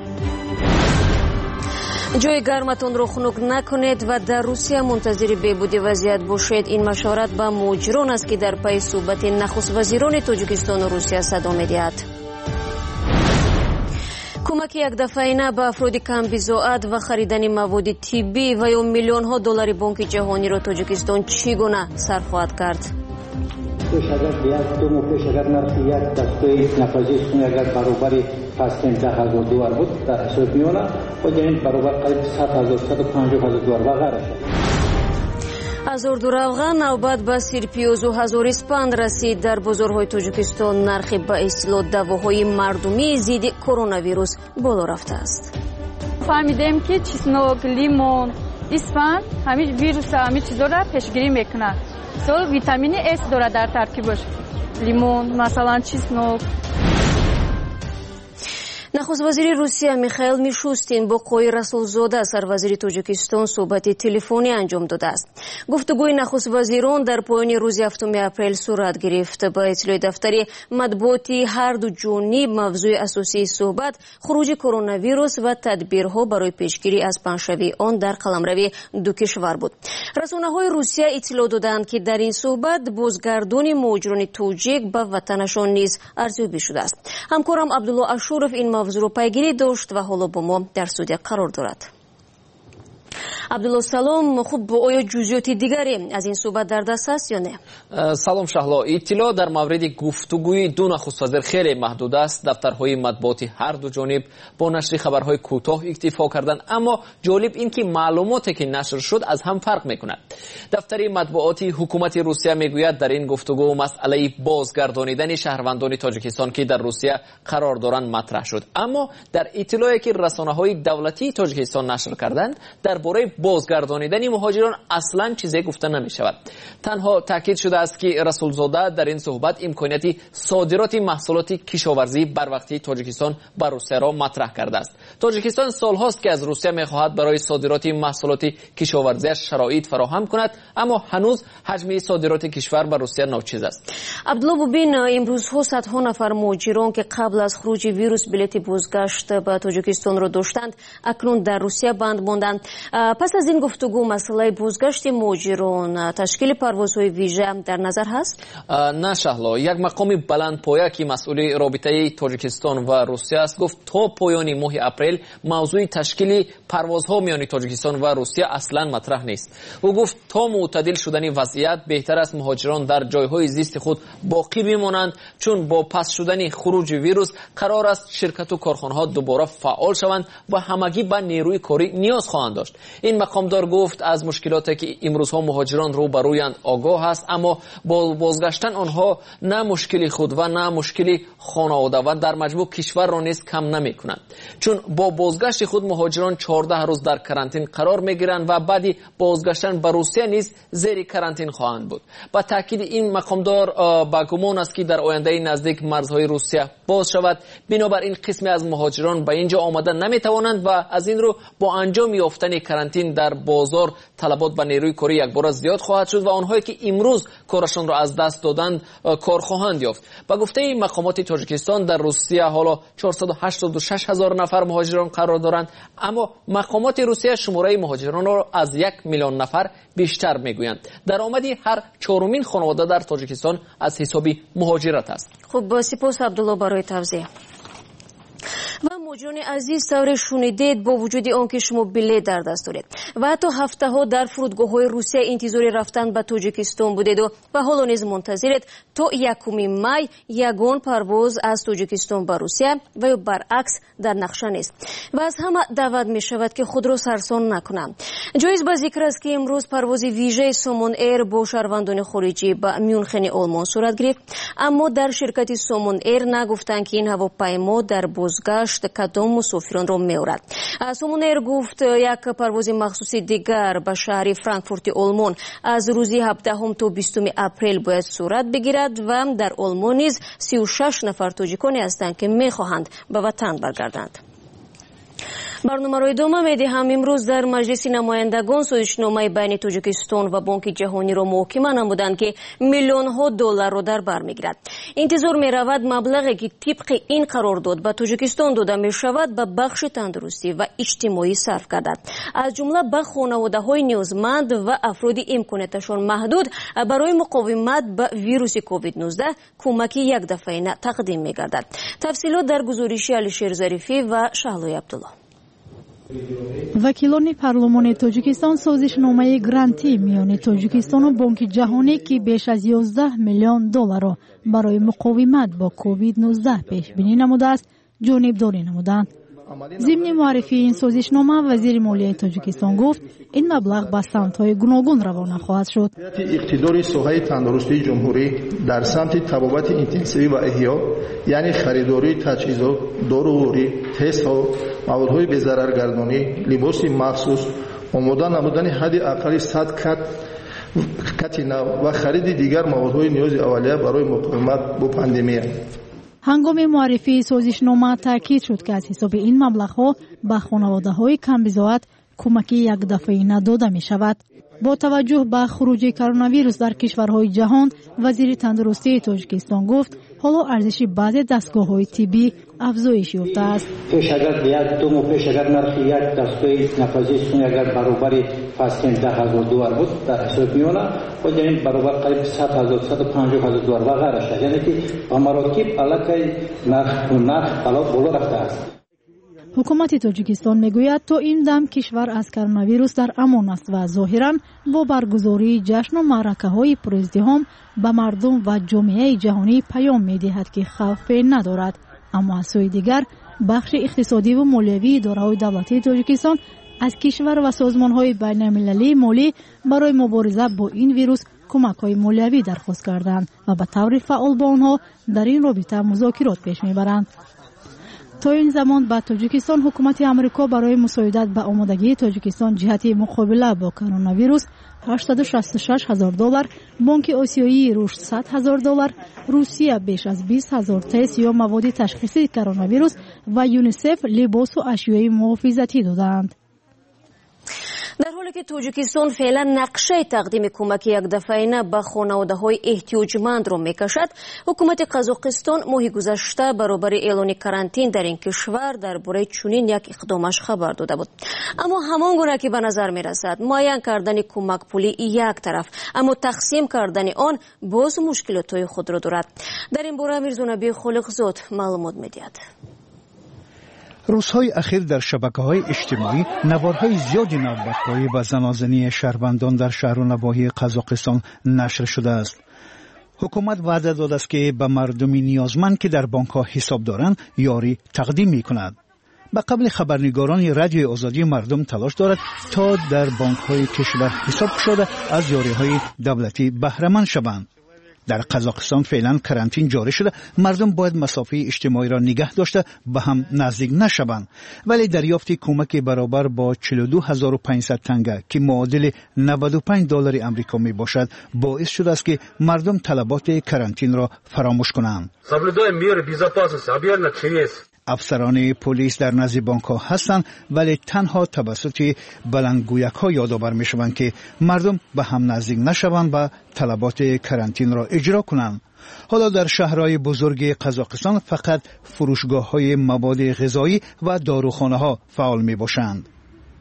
جای گرمتون رو خنک نکنید و در روسیه منتظر بهبودی وضعیت باشید. این مشورت به مهاجران است که در پی صحبت نخست وزیران تاجیکستان و روسیه صدا می‌دهد. کمک یک دفعینه به افراد کم بضاعت و خریدن مواد طبی و یا میلیون ها دلار بانک جهانی را تاجیکستان چگونه صرف خواهد کرد؟ پیش اگر نرخ یک دسته نفاذیشون اگر برابر فصل $10,000 بود در حساب میونه و یعنی برابر قریب $100,000 و غیره. هزار افغان نوبت به سیرپیوز و هزار اسپند رسید. در بازارهای تاجیکستان نرخ به اصطلاح دواهای مردمی ضد کرونا ویروس بالا رفته است. فهمیدیم که چسنوک، لیمون، اسپند همین ویروس همین چیزا را پیشگیری میکنه. ویتامین اس داره در ترکیبش. لیمون مثلا چسنوک. نخست وزیر روسیه میخائیل میشوستین با قوی رسولزاده سروزیر تاجیکستان صحبت تلفنی انجام داده است. گفتگوی نخست وزیران در پایان روز 7 اپریل صورت گرفت. با اطلاع دفتری مطبوعاتی هر دو جانب موضوع اساسی صحبت خروج کرونا ویروس و تدبیرها برای پیشگیری از پنجشنبه آن در قلمرو دو کشور بود. رسانه‌های روسیه اطلاع دادند که در این صحبت بازگردانی مهاجران تاجیک به وطنشان نیز ارزیابی شده است. همکارم عبدالله اشورف این موضوع رو پیگیری داشت و حالا با ما در استودیو قرار دارد. عبدالله سلام. خوب آیا جزئیات دیگری از این صحبت در دست است یا نه؟ سلام شهلا. اطلاع در مورد گفتگوی دو نخست وزیر خیلی محدود است. دفترهای مطبوعاتی هر دو جانب با نشر خبرهای کوتاه اکتفا کردند، اما جالب این که معلوماتی که نشر شد از هم فرق میکند. دفتر مطبوعاتی حکومت روسیه میگوید در این گفتگو مسئله بازگردانیدن شهروندان تاجیکستان که در روسیه قرار دارند مطرح شد، اما در اطلاعی که رسانه‌های دولتی تاجیکستان نشر کردند درباره بازگردانیدن مهاجران اصلا چیزی گفته نمی شود. تنها تاکید شده است که رسولزاده در این صحبت امکانیت صادرات محصولات کشاورزی بر وقتی تاجیکستان بر روسیه را مطرح کرده است. تاجیکستان سالهاست که از روسیه می‌خواهد برای صادرات محصولات کشاورزی شرایط فراهم کند، اما هنوز حجم صادرات کشور بر روسیه ناچیز است. عبدالله ببین، امروزها صدها نفر مهاجران که قبل از خروج ویروس بلیط بازگشت به تاجیکستان را داشتند اکنون در روسیه بند ماندند. پس از این گفتگو مسئله بازگشت مهاجران تشکیل پروازهای ویژه در نظر هست؟ نه شهلا، یک مقام بلندپایه که مسئول رابطه تاجیکستان و روسیه است گفت تا پایان ماه اپریل موضوع تشکیل پروازها میان تاجیکستان و روسیه اصلا مطرح نیست. او گفت تا معتدل شدن وضعیت بهتر است مهاجران در جایهای زیست خود باقی بمانند، چون با پس شدن خروج ویروس قرار است شرکت و کارخانه‌ها دوباره فعال شوند و همگی به نیروی کاری نیاز خواهند داشت. این مقامدار گفت از مشکلاتی که امروزها مهاجران روبرویند آگاه است، اما با بازگشتن آنها نه مشکل خود و نه مشکل خانواده و در مجموع کشور را نیز کم نمی‌کنند، چون با بازگشت خود مهاجران 14 روز در کرانتین قرار می‌گیرند و بعدی بازگشتن به روسیه نیز زیر کرانتین خواهند بود. با تاکید این مقامدار با گمان است که در آینده نزدیک مرزهای روسیه باز شود، بنابراین قسمی از مهاجران به اینجا آمدن نمی‌توانند و از این رو با انجام یافتن کرانتین در بازار طلبات به نیروی کاری یکباره زیاد خواهد شد و آنهایی که امروز کارشان را از دست دادند کار خواهند یافت. با گفته مقامات تاجیکستان در روسیه حالا 486 هزار نفر مهاجران قرار دارند، اما مقامات روسیه شماره مهاجران را از 1 میلیون نفر بیشتر میگویند. درآمدی هر چهارمین خانواده در تاجیکستان از حساب مهاجرت است. خب سپاس عبدالله برای توضیح. و مهاجران عزیز طور شنیدید با وجود آنکه شما بلیط در دست دارید و حتی هفته ها در فرودگاه‌های روسیه انتظار رفتن به تاجیکستان بودید و حالا نیز منتظرید تا 1 می یگان پرواز از تاجیکستان به روسیه و یا برعکس در نقشه نیست و از همه دعوت می شود که خود را سرسان نکنند. جایز به ذکر است که امروز پرواز ویژه سومون ایر با شهروندان خارجی به میونخن آلمان صورت گرفت، اما در شرکت سومون ایر نگفتند که این هواپیما در بازگشت کدام مسافران را می‌آورد. سومون ایر گفت یک پرواز مخصوصی دیگر به شهر فرانکفورت آلمان از روز 17 تا 20 اپریل باید صورت بگیرد و در آلمان نیز 36 نفر تاجیکانی هستند که می‌خواهند به وطن برگردند. برنامه را ادامه می‌دهیم. امروز در مجلس نمایندگان سازشنامه بین تاجیکستان و بانک جهانی را محاکمه نمودند که میلیون‌ها دلار را در بر می‌گیرد. انتظار می‌رود مبلغی که طبق این قرارداد به تاجیکستان داده می‌شود به بخش تندرستی و اجتماعی صرف گردد، از جمله به خانواده‌های نیازمند و افرادی امکاناتشان محدود برای مقاومت به ویروس کووید 19 کمکی یک دفعه‌ای تقدیم می‌گردد. تفصیلات در گزارش علیشیر ظریفی و شهلوی عبدالله. وکیلان پارلمان تاجیکستان سازشنامه گرانتی میان تاجیکستان و بانک جهانی که بیش از 11 میلیون دلار را برای مقاومت با کووید 19 پیش بینی نموده است جانبداری نمودند. ضمن معرفی این سازشنامه وزیر مالیه تاجیکستان گفت این مبلغ به سمت‌های گوناگون روانه خواهد شد. اقتدار سوهای تندرستی جمهوری در سمت تبابت اینتنسیوی و احیا، یعنی خریداری تجهیزات، دارویی، تست‌ها، موادهای بی‌ضررگردانی، لباس مخصوص، آماده نمودن حد اقل 100 کت نو و خرید دیگر موادهای نیاز اولیه برای مقاومت با پاندمی. هنگام معرفی سازشنامه تاکید شد که از حساب این مبلغ‌ها به خانواده‌های کمبزاعت کمکی یک دفعه‌ای نداده می‌شود. با توجه به خروج کرونا ویروس در کشورهای جهان، وزیر تندرستی تاجیکستان گفت حالا ارزش بعضی دستگاه‌های طبی افزایش یافته است. پیش اگر بیاد دو پیش اگر نرخ یک دستگاه نفاذیشون اگر برابر فاصله 10,000 دلار بود در حساب میونه و یعنی برابر قریب 100,000 150,000 دلار و غیره، یعنی که اماراتیب علاقه نرخ بالا رفته است. حکومت تاجیکستان میگوید تا این دم کشور از کرونا ویروس در امان است و ظاهراً با برگزاری جشن و معرکه‌های پرازدحام به مردم و جامعه جهانی پیام می‌دهد که خوف ندارد، اما از سوی دیگر بخش اقتصادی و مالیوی اداره‌های دولتی تاجیکستان از کشور و سازمان‌های بین‌المللی مالی برای مبارزه با این ویروس کمک‌های مالیوی درخواست کردند و به طور فعال با آنها در این رابطه مذاکرات پیش می‌برند. تا این زمان با تاجیکستان حکومت آمریکا برای مساعدت به آمادگی تاجیکستان جهت مقابله با کرونا ویروس 866,000 دلار، بانک آسیایی رشد 100,000 دلار، روسیه بیش از 20,000 تست یا مواد تشخیصی کرونا ویروس و یونیسف لباس و اشیای محافظتی دادند. در حال حالی که توجیکستان فعلا نقشه تقدیم کمک یک دفعینه به خانواده‌های احتیاجمند را میکشد، حکومت قزاقستان ماه گذشته برابر اعلان کرانتین در این کشور درباره چنین یک اقدامش خبر داده بود. اما همان گونه که به نظر میرسد معین کردن کمک پولی یک طرف، اما تقسیم کردن آن باز مشکلات خود را دارد. در این باره میرزا نبی خالقزاد معلومات میدهد. روزهای اخیر در شبکه‌های اجتماعی نوارهای زیادی نوبت‌گاهی و زنازنی شهروندان در شهر و نواحی قزاقستان نشر شده است. حکومت وعده داده است که به مردمی نیازمند که در بانک‌ها حساب دارند یاری تقدیم می‌کند. به قبل خبرنگاران رادیوی آزادی مردم تلاش دارد تا در بانک‌های کشور حساب شده از یاری‌های دولتی بهره مند شوند. در قزاقستان فعلا کرانتین جاری شده، مردم باید مسافه اجتماعی را نگه داشته به هم نزدیک نشوند، ولی دریافت کمک برابر با 42500 تنگه که معادل $95 آمریکا می باشد باعث شده است که مردم طلبات کرانتین را فراموش کنند. افسران پلیس در نزد بانک‌ها هستند، ولی تنها توسط بلندگویک‌ها یادآور می‌شوند که مردم به هم نزدیک نشوند و طلبات کرانتین را اجرا کنند. حالا در شهرهای بزرگ قزاقستان فقط فروشگاه‌های مواد غذایی و داروخانه‌ها فعال می‌باشند.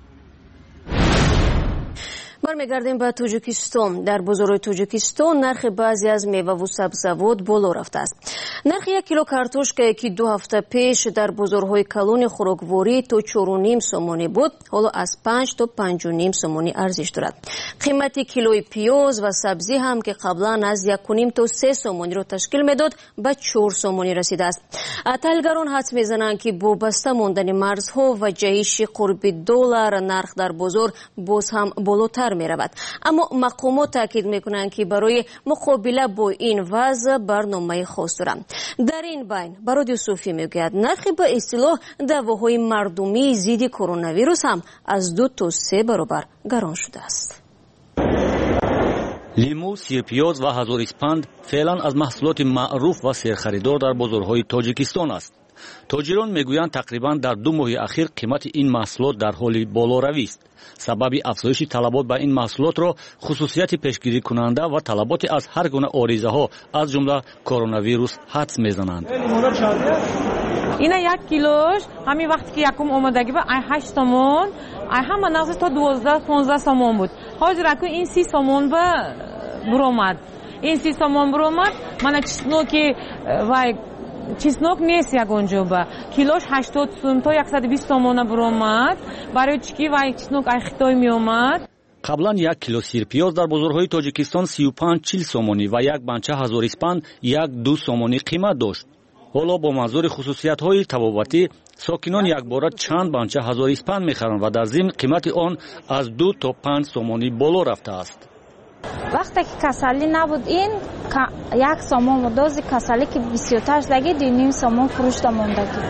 برمیگردیم به توجیکستان. در بازار توجیکستان نرخ بعضی از میوه و سبزیجات بالا رفته است. نرخ 1 کیلو کارتوشکا که 2 هفته پیش در بازارهای کلان خوراکواری تا 4.5 سومانی بود، حالا از 5 تا 5.5 سومانی ارزش دارد. قیمت کیلوی پیاز و سبزی هم که قبلا از 1.5 تا 3 سومانی را تشکیل میداد به 4 سومانی رسیده است. تحلیلگران حدس میزنند که با بسته ماندن مرزها و جهش قرب دلار نرخ در بازار باز هم بالاتر می رود. اما مقامات تاکید می کنند که برای مقابله با این وضع برنامه خاص دارند. در این بین برادیو صوفی می گوید نرخ به اصطلاح دواهای مردمی ضد کرونا ویروس هم از 2 تا 3 برابر گران شده است. لیمو، سیرپیاز و هزار اسپند فعلا از محصولات معروف و سرخریدار در بازارهای تاجیکستان است. تاجران میگویند تقریبا در 2 ماه اخیر قیمت این محصولات در حال بالاروی است. سبب افزایش طلبات به این محصولات را خصوصیت پیشگیری کننده و طلبات از هر گونه عارضه ها از جمله کرونا ویروس حدس میزنند. اینا 1 کیلوش همین وقتی که یکم آمادگی بود 8 تومان، همه نقص تا 12-15 تومان بود. حاضر اکو این 30 تومان برآمد. این 30 تومان برآمد. من چسنوکی وای چسنوک نیست یگونجا با کیلوش 80 سوم تا 120 تومان برآمد. برای چکی وای چسنوک ای خطای می اومد. قبلا 1 کیلو سیرپیاز در بازارهای تاجیکستان 35-40 سومانی و یک بنچه هزار اسپند 1-2 سومانی قیمت داشت. حالا با منظور خصوصیت‌های طبابتی ساکنان یک باره چند بنچه هزار اسپند می‌خرند و در ضمن قیمت آن از 2 تا 5 سومانی بالا رفته است. وقتی که کسلی نبود این 1 سومان و دوز کسلی که 28 لگی 2.5 سومان فروش ماندگی.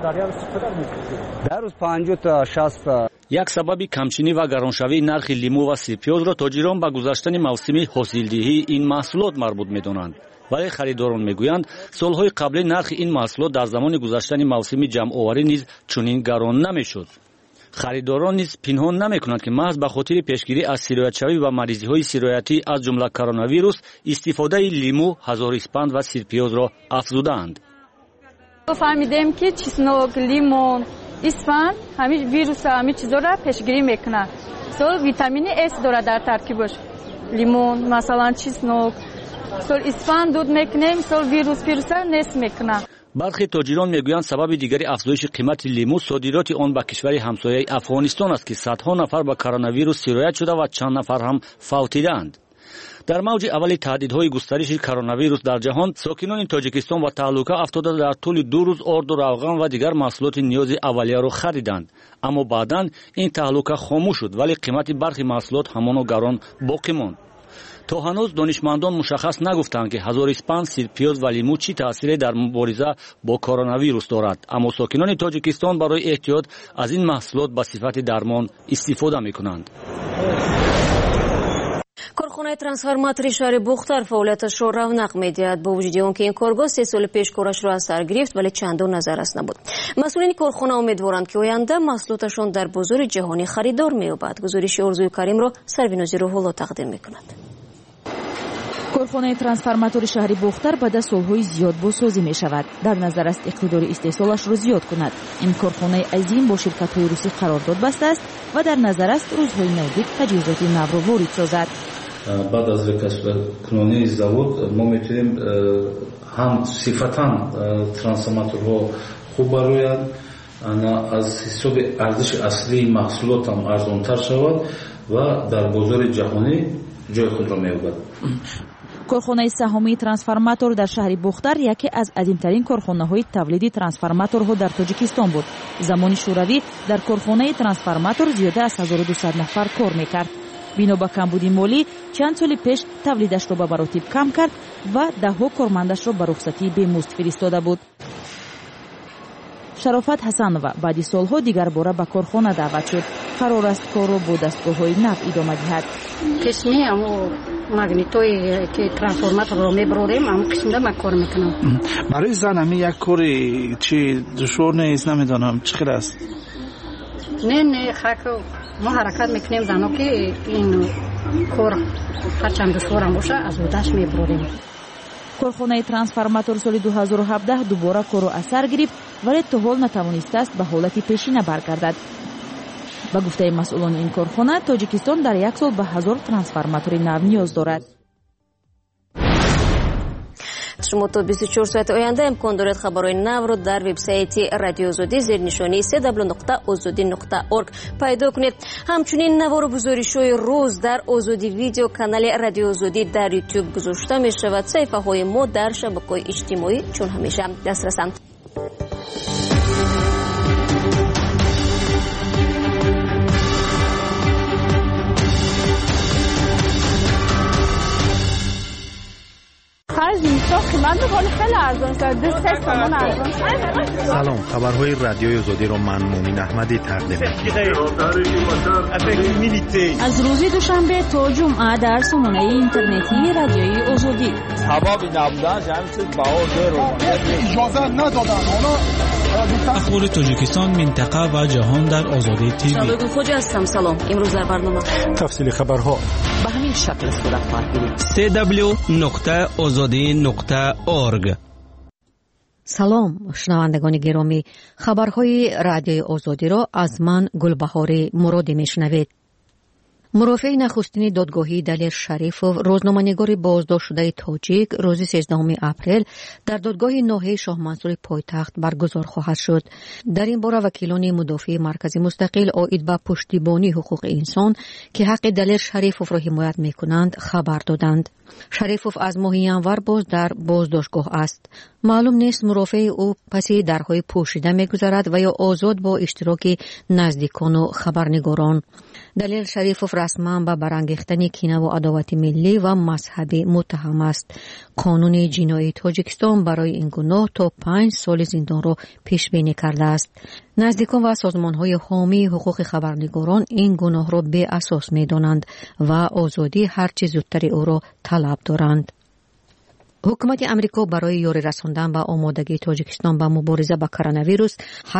در روز 50 تا 60. یک سبب کمچینی و گرانشوی نرخ لیمو و سیرپیاز را تاجران به گذشتن موسم حاصلدهی این محصولات مربوط می‌دانند. ولی خریداران میگویند سالهای قبلی نرخ این محصولات در زمان گذشتن موسم جمع‌آوری نیز چنین گران نمیشد. خریداران نیز پنهان نمیکنند که محض به خاطر پیشگیری از سرایت‌شوی و مریضی‌های سرایتی از جمله کرونا ویروس استفاده لیمو، هزار اسپند و سیرپیاز را افزودند. فهمیدیم که چسنوک، لیمون، اسپند همین ویروس همین چیزا را پیشگیری میکنه. ویتامین اس داره در ترکیبش. لیمون مثلا چسنوک اسپند دود میکنیم، ویروس نیست میکنه. برخی تاجران میگویند سبب دیگری افزایش قیمت لیمو صادرات آن به کشور همسایه افغانستان است که صدها نفر به کرونا ویروس سرایت شده و چند نفر هم فوتیدند. در موج اول تهدیدهای گسترش کرونا ویروس در جهان، ساکنان تاجیکستان و تعلقه افتاده در طول 2 روز آرد و روغن و دیگر محصولات نیاز اولیه را خریدند. اما بعداً این تعلقه خاموش شد، ولی قیمت برخی محصولات همان گران باقی ماند. تا هنوز دانشمندان مشخص نگفتند که هزار اسپند، سیرپیاز و لیمو چی تأثیری در مبارزه با کرونا ویروس دارد، اما ساکنان تاجیکستان برای احتیاط از این محصولات به صفت درمان استفاده می‌کنند. کارخانه ترانسفورماتور شهر بختر فعالیتش را رونق می‌دهد. با وجود آنکه این کارگاه 3 سال پیش کارش را از سر گرفت ولی چندان نظر است نبود. مسئولین کارخانه امیدوارند که آینده محصولاتشان در بازار جهانی خریدار می‌یابد. گزارش آرزوی کریم را سروینازی روح‌الله تقدیم می‌کند. کارخانه ترانسفورماتور شهر بختر بعد از سالهای زیاد بازسازی می شود. در نظر است اقتدار استحصالش را زیاد کند. این کارخانه عظیم با شرکت‌های روسی قرارداد بسته است و در نظر است روزهای نزدیک تجهیزات نو را وارد سازد. بعد از کنونی завод ما میتونیم هم صفتا ترانسفورماتورها خوب برآید، از حساب ارزش اصلی محصولات هم ارزان‌تر شود و در بازار جهانی جای خود را می‌یابد. کارخانه سهامی ترانسفورماتور در شهر بختر یکی از عظیم‌ترین کارخانه‌های تولید ترانسفورماتورها در تاجیکستان بود. زمان شوروی در کارخانه ترانسفورماتور زیاده از 1200 نفر کار می‌کرد. بنا به کمبود مالی چند سال پیش تولیدش را به مراتب کم کرد و ده‌ها کارمندش را به رخصتی به مزد فرستاده بود. شرافت حسنова بعد سالها دیگر باره به کارخانه دعوت شد. قرار است کار را با دستگاه‌های نو ادامه دهد. قسمی همو ماگنیتوی که ترانسفورماتور رو میبریم همو قسم ما کار میکنم. برای زن همی یک کاری چی دشوار نیست نمیدانم چقدر است؟ نه خاک ما حرکت میکنیم زنو که این کار هرچند دشوار هم باشه از دست میبریم. کارخانه ترانسفورماتور سال 2017 دوباره کار را از سر گرفت ولی تا حال نتوانسته است به حالت پیشینه برگردد. با گفته مسئولان این کارخانه تاجیکستان در یک سال به 1000 ترانسفورماتور نو نیاز دارد. شما تا 24 ساعت آینده امکان دارد خبرهای نو را در وبسایت رادیو آزادی زیر نشانی www.azadi.org پیدا کنید. همچنین نوار و گزارش‌های روز در آزادی ویدیو کانال رادیو آزادی در یوتیوب گذاشته می شود. صفحه های ما در شبکه‌های اجتماعی چون همیشه دسترسند. سلام، خبرهای رادیوی آزادی را من مومن احمدی تقدیم می‌کنم. از روز دوشنبه تا جمعه در سامانه اینترنتی رادیوی آزادی. سبب نبودنش همین بهار اجازه ندادن. اخبار تاجیکستان، منطقه و جهان در آزادی تیوی. شبکه خوج هستم. سلام. امروز در برنامه تفصیل خبرها به همین شکل صورت خواهد www.azadi.org. سلام شنوندگان گرامی، خبرهای رادیوی آزادی را از من گلبهار مرادی میشنوید. مرافع نخستین دادگاهی دلیر شریفوف روزنامه‌نگار بازداشت شده تاجیک روز 13 اپریل در دادگاه ناحیه شاه منصور پایتخت برگزار خواهد شد. در این باره وکیلان مدافع مرکزی مستقل عاید به پشتیبانی حقوق انسان که حق دلیر شریفوف را حمایت می‌کنند خبر دادند. شریفوف از ماه ینور باز در بازداشتگاه است. معلوم نیست مرافع او پس درهای پوشیده می‌گذرد و یا آزاد با اشتراک نزدیکان و خبرنگاران. دلیل شریفوف رسما به برانگیختن کینه و عداوت ملی و مذهبی متهم است. قانون جنایی تاجیکستان برای این گناه تا 5 سال زندان را پیش بینی کرده است. نزدیکان و سازمان‌های حامی حقوق خبرنگاران این گناه را بی اساس می‌دانند و آزادی هر چه زودتر او را طلب دارند. حکومت امریکا برای یاری رساندن به آمادگی تاجیکستان به مبارزه با کرونا ویروس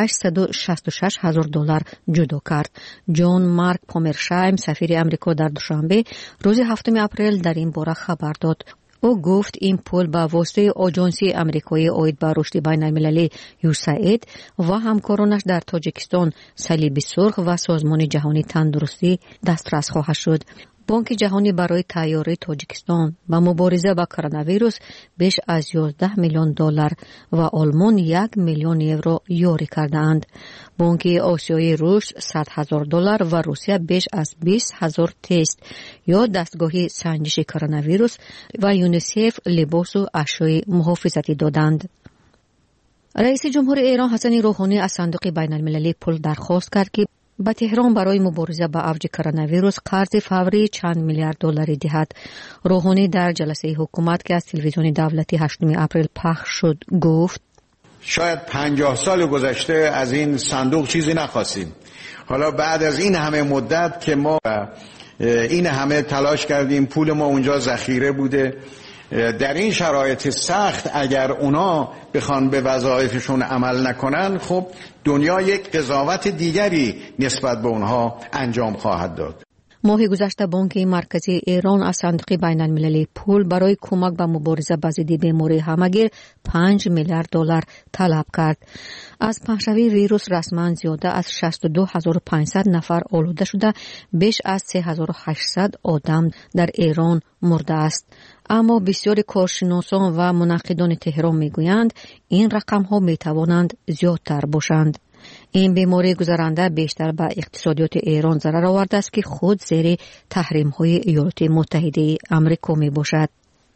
$866,000 جدا کرد. جان مارک پامرشایم سفیر امریکا در دوشنبه روز 7 اپریل در این باره خبر داد. او گفت این پول به واسطه آژانسی آمریکایی عاید به رشد بین‌المللی USAID و همکارانش در تاجیکستان صلیب سرخ و سازمان جهانی تندرستی دسترس خواهد شد. بانک جهانی برای تیاری تاجیکستان با مبارزه با کرونا ویروس بیش از $11 میلیون و آلمان $1 میلیون یاری کردند. بانک آسیایی روس $100,000 و روسیه بیش از 20,000 تست یا دستگاه سنجش کرونا ویروس و یونیسف لباس و اشیاء محافظتی دادند. رئیس جمهور ایران حسن روحانی از صندوق بین‌المللی پول درخواست کرد که به تهران برای مبارزه با اوج کرونا ویروس قرض فوری چند میلیارد دلار دهد. روحانی در جلسه حکومت که از تلویزیون دولتی 8 اپریل پخش شد گفت شاید 50 سال گذشته از این صندوق چیزی نخواستیم. حالا بعد از این همه مدت که ما این همه تلاش کردیم، پول ما اونجا ذخیره بوده. در این شرایط سخت اگر اونا بخوان به وظایفشون عمل نکنن، خب دنیا یک قضاوت دیگری نسبت به اونها انجام خواهد داد. ماه گذشته بانک مرکزی ایران از صندوق بین المللی پول برای کمک به مبارزه با ضد بیماری همگیر 5 میلیارد دلار طلب کرد. از پهنشوی ویروس رسما زیاده از 62500 نفر آلوده شده، بیش از 3800 آدم در ایران مرده است. اما بسیاری کارشناسان و منقدان تهران میگویند این رقم ها میتوانند زیادتر باشند. این بیماری گذرنده بیشتر به اقتصادیات ایران ضرر آورده است که خود زیر تحریم های ایالات متحده آمریکا می باشد.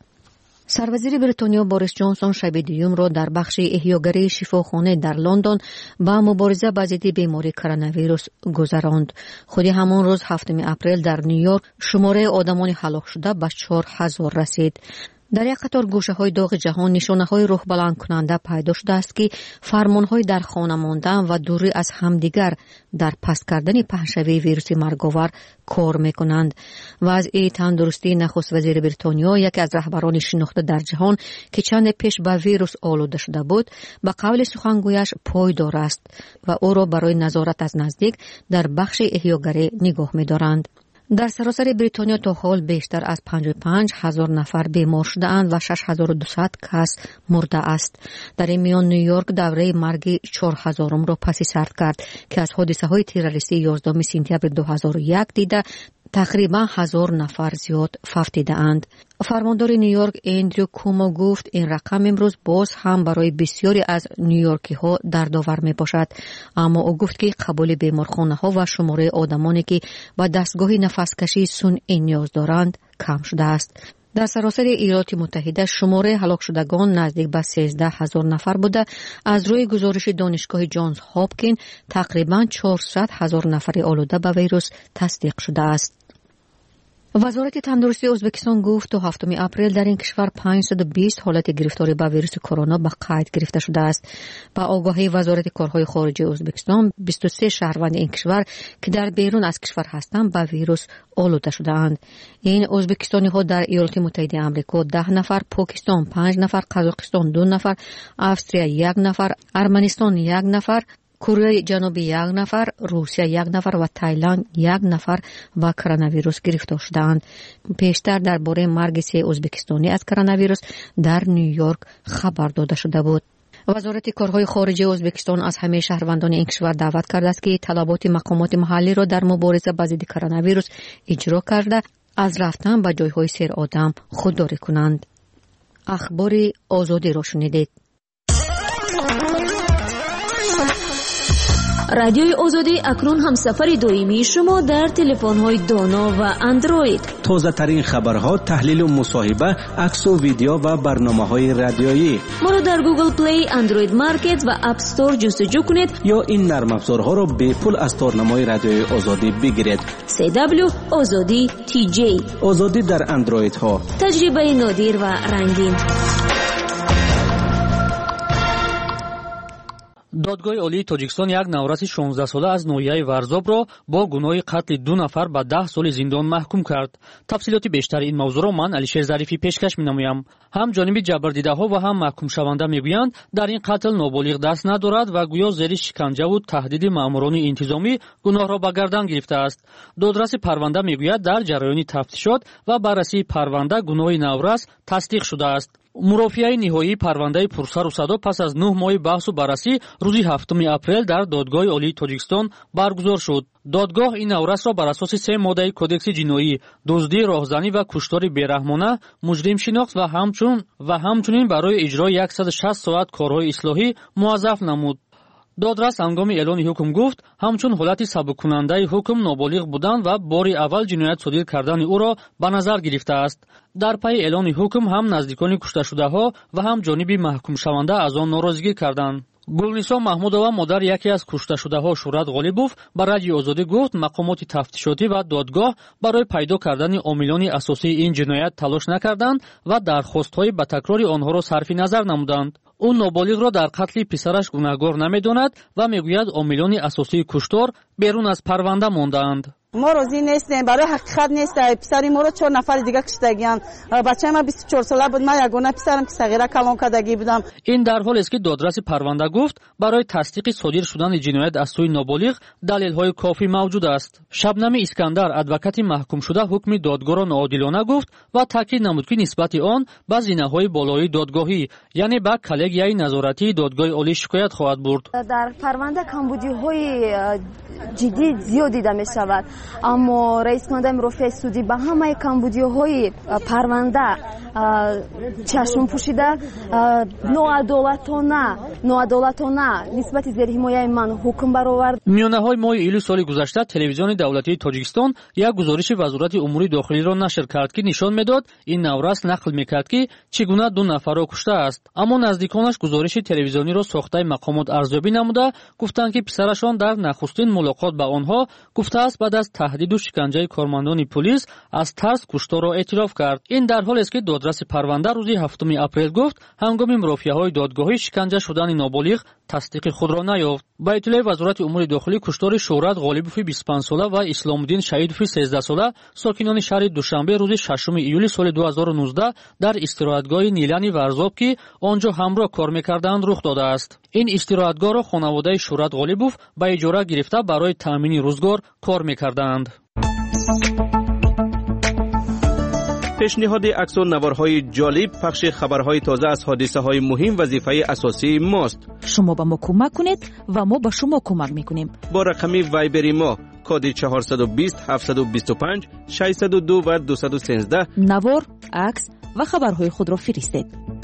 سروزیر بریتانیا بوریس جانسون شب دوم را در بخش احیاگری شفاخانه در لندن با مبارزه با ضد بیماری کرونا ویروس گذراند. خود همان روز 7 اپریل در نیویورک شماره آدمان هلاک شده به 4000 رسید. در یک قطار گوشه‌های داغ جهان نشانه‌های روح بلند کننده پیدا شده است که فرمان‌های در خانه ماندن و دوری از همدیگر در پست کردن پهنشوی ویروس مرگاور کار می‌کنند. وضع تندرستی نخست وزیر بریتانیا، یکی از رهبران شناخته در جهان که چند پیش به ویروس آلوده شده بود، به قول سخنگویش پایدار است و او را برای نظارت از نزدیک در بخش احیاگری نگاه می‌دارند. در سراسر بریتانیا تا حال بیشتر از 55,000 نفر بیمار شده اند و 6,200 کس مرده است. در این میان نیویورک دوره مرگ 4000 را پس سر کرد که از حادثه های تروریستی 11 سپتامبر 2001 دیده تقریبا 1000 نفر زیاد فوتیده اند. فرماندار نیویورک اندریو کومو گفت این رقم امروز باز هم برای بسیاری از نیویورکی ها دردآور می باشد، اما او گفت که قبول بیمارخانه ها و شماره آدمانی که با دستگاه نفسکشی صنعی نیاز دارند کم شده است. در سراسر ایالات متحده شماره هلاک شدگان نزدیک به 13,000 نفر بوده. از روی گزارش دانشگاه جانز هاپکین تقریبا 400,000 نفر آلوده به ویروس تصدیق شده است. وزارت تندرستی ازبکستان گفت تا 7 اپریل در این کشور 520 حالت گرفتاری به ویروس کرونا به قید گرفته شده است. با آگاهی وزارت کارهای خارجه ازبکستان 23 شهروند این کشور که در بیرون از کشور هستند به ویروس آلوده شده اند. این ازبکستانی ها در ایالات متحده آمریکا 10 نفر، پاکستان 5 نفر، قزاقستان 2 نفر، استرالیا 1 نفر، ارمنستان 1 نفر، کره جنوبی 1 نفر، روسیه 1 نفر و تایلند 1 نفر با کرونا ویروس گرفتار شدند. پیشتر درباره مرگ 3 ازبکستانی از کرونا ویروس در نیویورک خبر داده شده بود. وزارت کارهای خارجه ازبکستان از همه شهروندان این کشور دعوت کرده است که طلبات مقامات محلی را در مبارزه با ضد کرونا ویروس اجرا کرده از رفتن به جایهای سیر آدم خودداری کنند. اخبار آزادی را شنیدید. رادیوی آزادی اکنون هم سفر دائمی شما در تلفن‌های دانا و اندروید. تازه ترین خبرها، تحلیل و مصاحبه، عکس و ویدیو و برنامه‌های رادیویی. ما را در گوگل پلی، اندروید مارکت و اپ استور جستجو کنید یا این نرم افزارها را به پول از تارنمای رادیوی آزادی بگیرید. CW آزادی TJ. آزادی در اندروید ها. تجربه نادر و رنگین. دادگاه عالی تاجیکستان یک نورس 16 ساله از ناحیه ورزاب را با گناه قتل 2 نفر به 10 سال زندان محکوم کرد. تفصیلات بیشتر این موضوع را من علیشیر ظریفی پیشکش می‌نمایم. هم جانب جبردیده‌ها و هم محکوم شونده میگویند در این قتل نابالغ دست ندارد و گویا زیر شکنجه و تهدید ماموران انتظامی گناه را به گردن گرفته است. دادرس پرونده میگوید در جریان تفتیشات و بررسی پرونده گناه نورس تصدیق شده است. مرافعه نهایی پرونده پرسر و صدا پس از 9 ماه بحث و بررسی روز 7 اپریل در دادگاه عالی تاجیکستان برگزار شد. دادگاه این نورس را بر اساس 3 ماده کدکس جنایی، دزدی، راهزنی و کشتار بیرحمانه مجرم شناخت و همچنین برای اجرای 160 ساعت کارهای اصلاحی موظف نمود. دادرس هنگام اعلان حکم گفت همچون حالت سبک‌کننده حکم نابالغ بودن و باری اول جنایت صادر کردن او را به نظر گرفته است. در پی اعلان حکم هم نزدیکان کشته شده‌ها و هم جانب محکوم شونده از آن ناراضگی کردند. گلنسا محمودова مادر یکی از کشته شده‌ها شورت غالبوف با رادیو آزادی گفت مقامات تفتیشاتی و دادگاه برای پیدا کردن عاملان اساسی این جنایت تلاش نکردند و درخواست‌های به تکرار آنها را صرف نظر نمودند. او نابالغ را در قتل پسرش گناهکار نمی‌داند و میگوید عاملان اساسی کشتار بیرون از پرونده ماندند. ما راضی نیستیم، برای حقیقت نیست. پسر ما رو 4 نفر دیگه کشتگیان. بچه ما 24 ساله بود، من یگانه پسرم که صغیره کلان کردگی بودم. این در حالی است که دادرس پرونده گفت برای تصدیق صادر شدن جنایت از سوی نابالغ دلیل‌های کافی موجود است. شبنم اسکندر ادوکات محکوم شده حکم دادگاه را ناعادلانه گفت و تاکید نمود که نسبت آن به زینه‌های بالایی دادگاهی یعنی به کلگیای نظارتی دادگاه عالی شکایت خواهد برد. در پرونده کمبودی‌های جدی زیاد دیده می‌شود، اما رئیس کننده رفع سودی به همه کمبودی‌های پرونده چشم پوشیده ناعادلانه نسبت زیر حمایت من حکم برآورد. میانه‌های ماه ایلول سال گذشته تلویزیون دولتی تاجیکستان یک گزارش وزارت امور داخلی را نشر کرد که نشان میداد این نورست نقل میکرد که چگونه 2 نفر را کشته است، اما نزدیکانش گزارش تلویزیونی را ساخته مقامات ارزیابی نموده گفتند که پسرشان در نخستین ملاقات با آنها گفته است بعد از تهدید و شکنجه کارمندان پلیس از ترس کشتار را اعتراف کرد. این در حالی است که دادرس پرونده روز 7 اپریل گفت هنگام مرافعه‌های دادگاهی شکنجه شدن نابالغ تصدیق خود را نیافت. با اطلاع وزارت امور داخلی کشتار شهرت غالبوف 25 ساله و اسلام الدین شهیدوف 13 ساله ساکنان شهر دوشنبه روز 6 ایول سال 2019 در استراحتگاه نیلانی ورزاب که آنجا همراه کار می‌کردند رخ داده است. این استراحتگاه را خانواده شهرت غالبوف با اجاره گرفته برای تامین روزگار کار می‌کردند. پیشنهاد عکس و نوارهای جالب پخش خبرهای تازه از حادثه‌های مهم وظیفه اساسی ماست. شما به ما کمک کنید و ما به شما کمک میکنیم. با رقم وایبر ما کد 420 725 602 و 213 نوار، عکس و خبرهای خود را فرستید.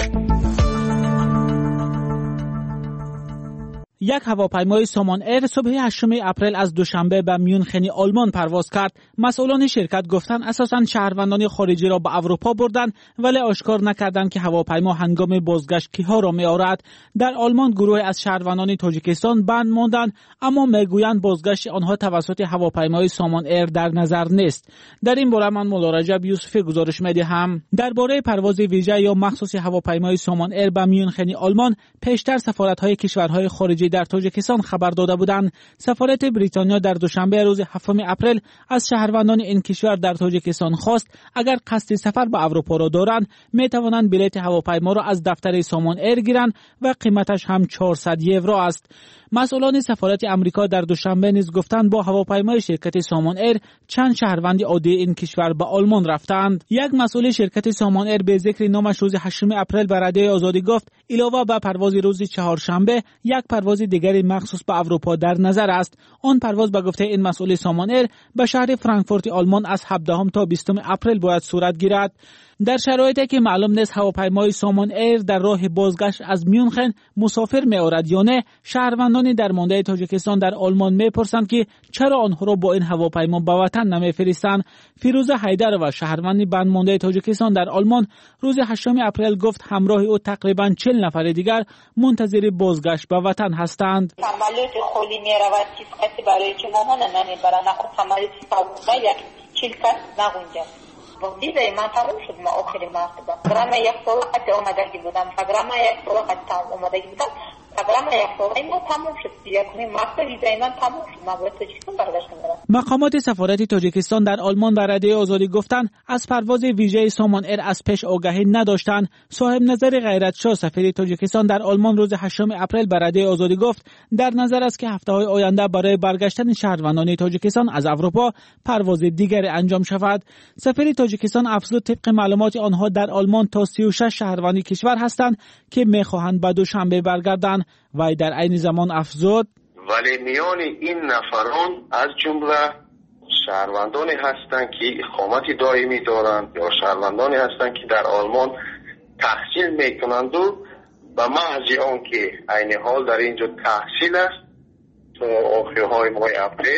یک هواپیمای سامان ایر صبح 8 اپریل از دوشنبه به میونخن آلمان پرواز کرد. مسئولان شرکت گفتند اساساً شهروندان خارجی را به اروپا بردند ولی آشکار نکردند که هواپیما هنگام بازگشت کیها را می‌آورد. در آلمان گروه از شهروندان تاجیکستان بند ماندند اما میگویند بازگشت آنها توسط هواپیمای سامان ایر در نظر نیست. در این باره من مولا رجب یوسفی گزارش می‌دهم. درباره پرواز ویژه یا مخصوص هواپیمای سامان ایر به میونخن آلمان پیشتر سفارت‌های کشورهای خارجی در تاجیکستان خبر داده بودند. سفارت بریتانیا در دوشنبه روز 7 اپریل از شهروندان این کشور در تاجیکستان خواست اگر قصد سفر به اروپا را دارند می توانند بلیط هواپیما را از دفتر سامان ایر گیرند و قیمتش هم 400 یورو است. مسئولان سفارت امریکا در دوشنبه نیز گفتند با هواپیمای شرکت سامان ایر چند شهروند عادی این کشور به آلمان رفتند. یک مسئول شرکت سامان ایر به ذکر نامش روز 8 اپریل به رادیوی آزادی گفت علاوه بر پرواز روز چهارشنبه یک پرواز دیگری مخصوص به اروپا در نظر است. آن پرواز به گفته این مسئول سامان ایر به شهر فرانکفورت آلمان از 17 تا 20 اپریل باید صورت گیرد. در شرایطی که معلوم نیست هواپیمای سامان ایر در راه بازگشت از میونخن مسافر می‌آورد یا نه، شهروندان درمانده تاجیکستان در آلمان می‌پرسند که چرا آنها را با این هواپیما به وطن نمی‌فرستند. فیروز حیدر و شهروند بندمانده تاجیکستان در آلمان روز 8 اپریل گفت همراه او تقریباً 40 نفر دیگر منتظر بازگشت به وطن هستند. تملک خالی می‌رود کسی برای که مامان نمی‌برند نخو تملک سوم یک 40 کس نگونجه. دیده من تموم شد. ما آخرین مرتبه برام یک سال حتی اومدگی بودم. برام یک سال حتی اومدگی بودم. برام یک سال ما تموم شد. یک مرتبه ویزای من تموم شد. ما باید تاجیکستان برگشتم برم. مقامات سفارت تاجیکستان در آلمان به رادیوی آزادی گفتند از پرواز ویژه سامان ایر از پیش آگاهی نداشتند. صاحب نظر غیرت‌شاه سفیر تاجیکستان در آلمان روز 8 اپریل به رادیوی آزادی گفت در نظر است که هفته‌های آینده برای برگشتن شهروندان تاجیکستان از اروپا پرواز دیگری انجام شود. سفیر تاجیکستان افزود طبق معلومات آنها در آلمان تا 36 شهروند کشور هستند که می‌خواهند به دوشنبه برگردند. و در عین زمان افزود ولی میان این نفران از جمله شهروندانی هستند که اقامت دائمی دارند یا شهروندانی هستند که در آلمان تحصیل میکنند و به محض آن که عین حال در اینجا تحصیل است تا آخرهای ماه اپریل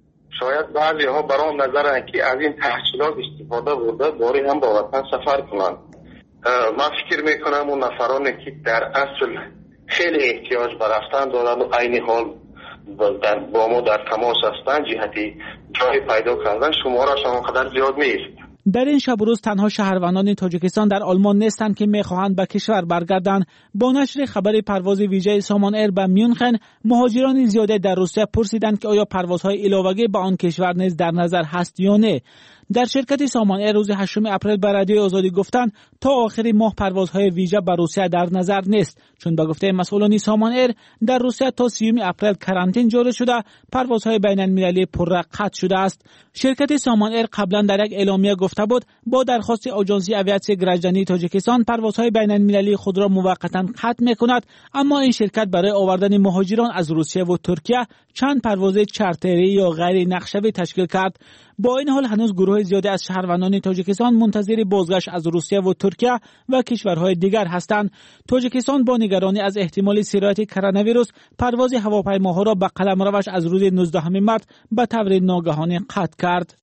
شاید بعضی ها برام نظرند که از این تحصیلات استفاده برده باری هم با وطن سفر کنند. من فکر میکنم اون نفرانی که در اصل خیلی احتیاج به رفتن دارند و عین حال با ما در تماس هستند جهتی جای پیدا کردن شمارش هم قدر زیاد نیست. در این شب و روز تنها شهروندان تاجیکستان در آلمان نیستند که میخواهند به کشور برگردند. با نشر خبر پرواز ویژه سامان ایر به میونخن، مهاجران زیاده در روسیه پرسیدند که آیا پروازهای علاوگی به آن کشور نیز در نظر هست یا نه. در شرکت سامان ایر روز 8 اپریل به رادیوی آزادی گفتند تا آخر ماه پروازهای ویژه به روسیه در نظر نیست، چون به گفته مسئولان سامان ایر در روسیه تا 30 اپریل کرانتین جاری شده، پروازهای بین المللی پرره قطع شده است. شرکت سامان ایر قبلا در یک اعلامیه گفته بود با درخواست آژانس آویاسیون گراجانی تاجیکستان پروازهای بین المللی خود را موقتا قطع میکند، اما این شرکت برای آوردن مهاجران از روسیه و ترکیه چند پرواز چارتری یا غیر نقشه‌ای تشکیل کرد. با این حال هنوز گروه زیادی از شهروندان تاجیکستان منتظر بازگشت از روسیه و ترکیه و کشورهای دیگر هستند. تاجیکستان با نگرانی از احتمال سرایت کرونا ویروس پرواز هواپیماها را به قلمروش از روز 19 مارس به طور ناگهانی قطع کرد.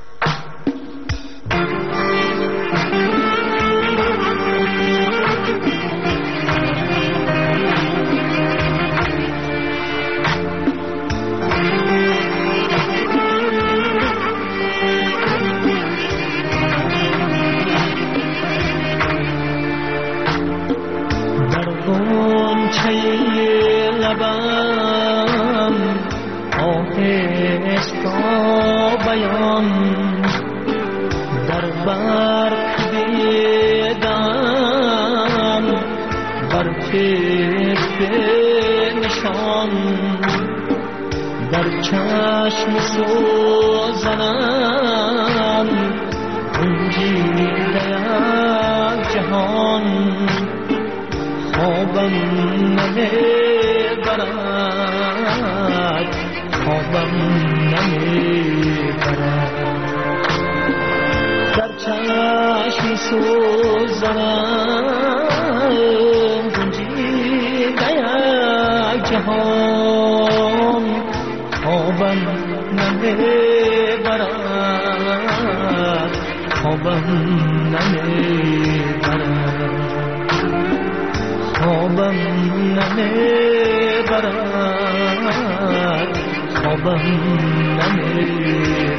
در برق دیدم بر پشت نشان در چشم سوزنم گنجیده یک جهان خوابم نمیبرد خوابم نمیبرد در چشم سوزنم گنجیده یک جهان خوابم نمیبرد خوابم نمیبرد خوابم نمیبرد خوابم نمیبرد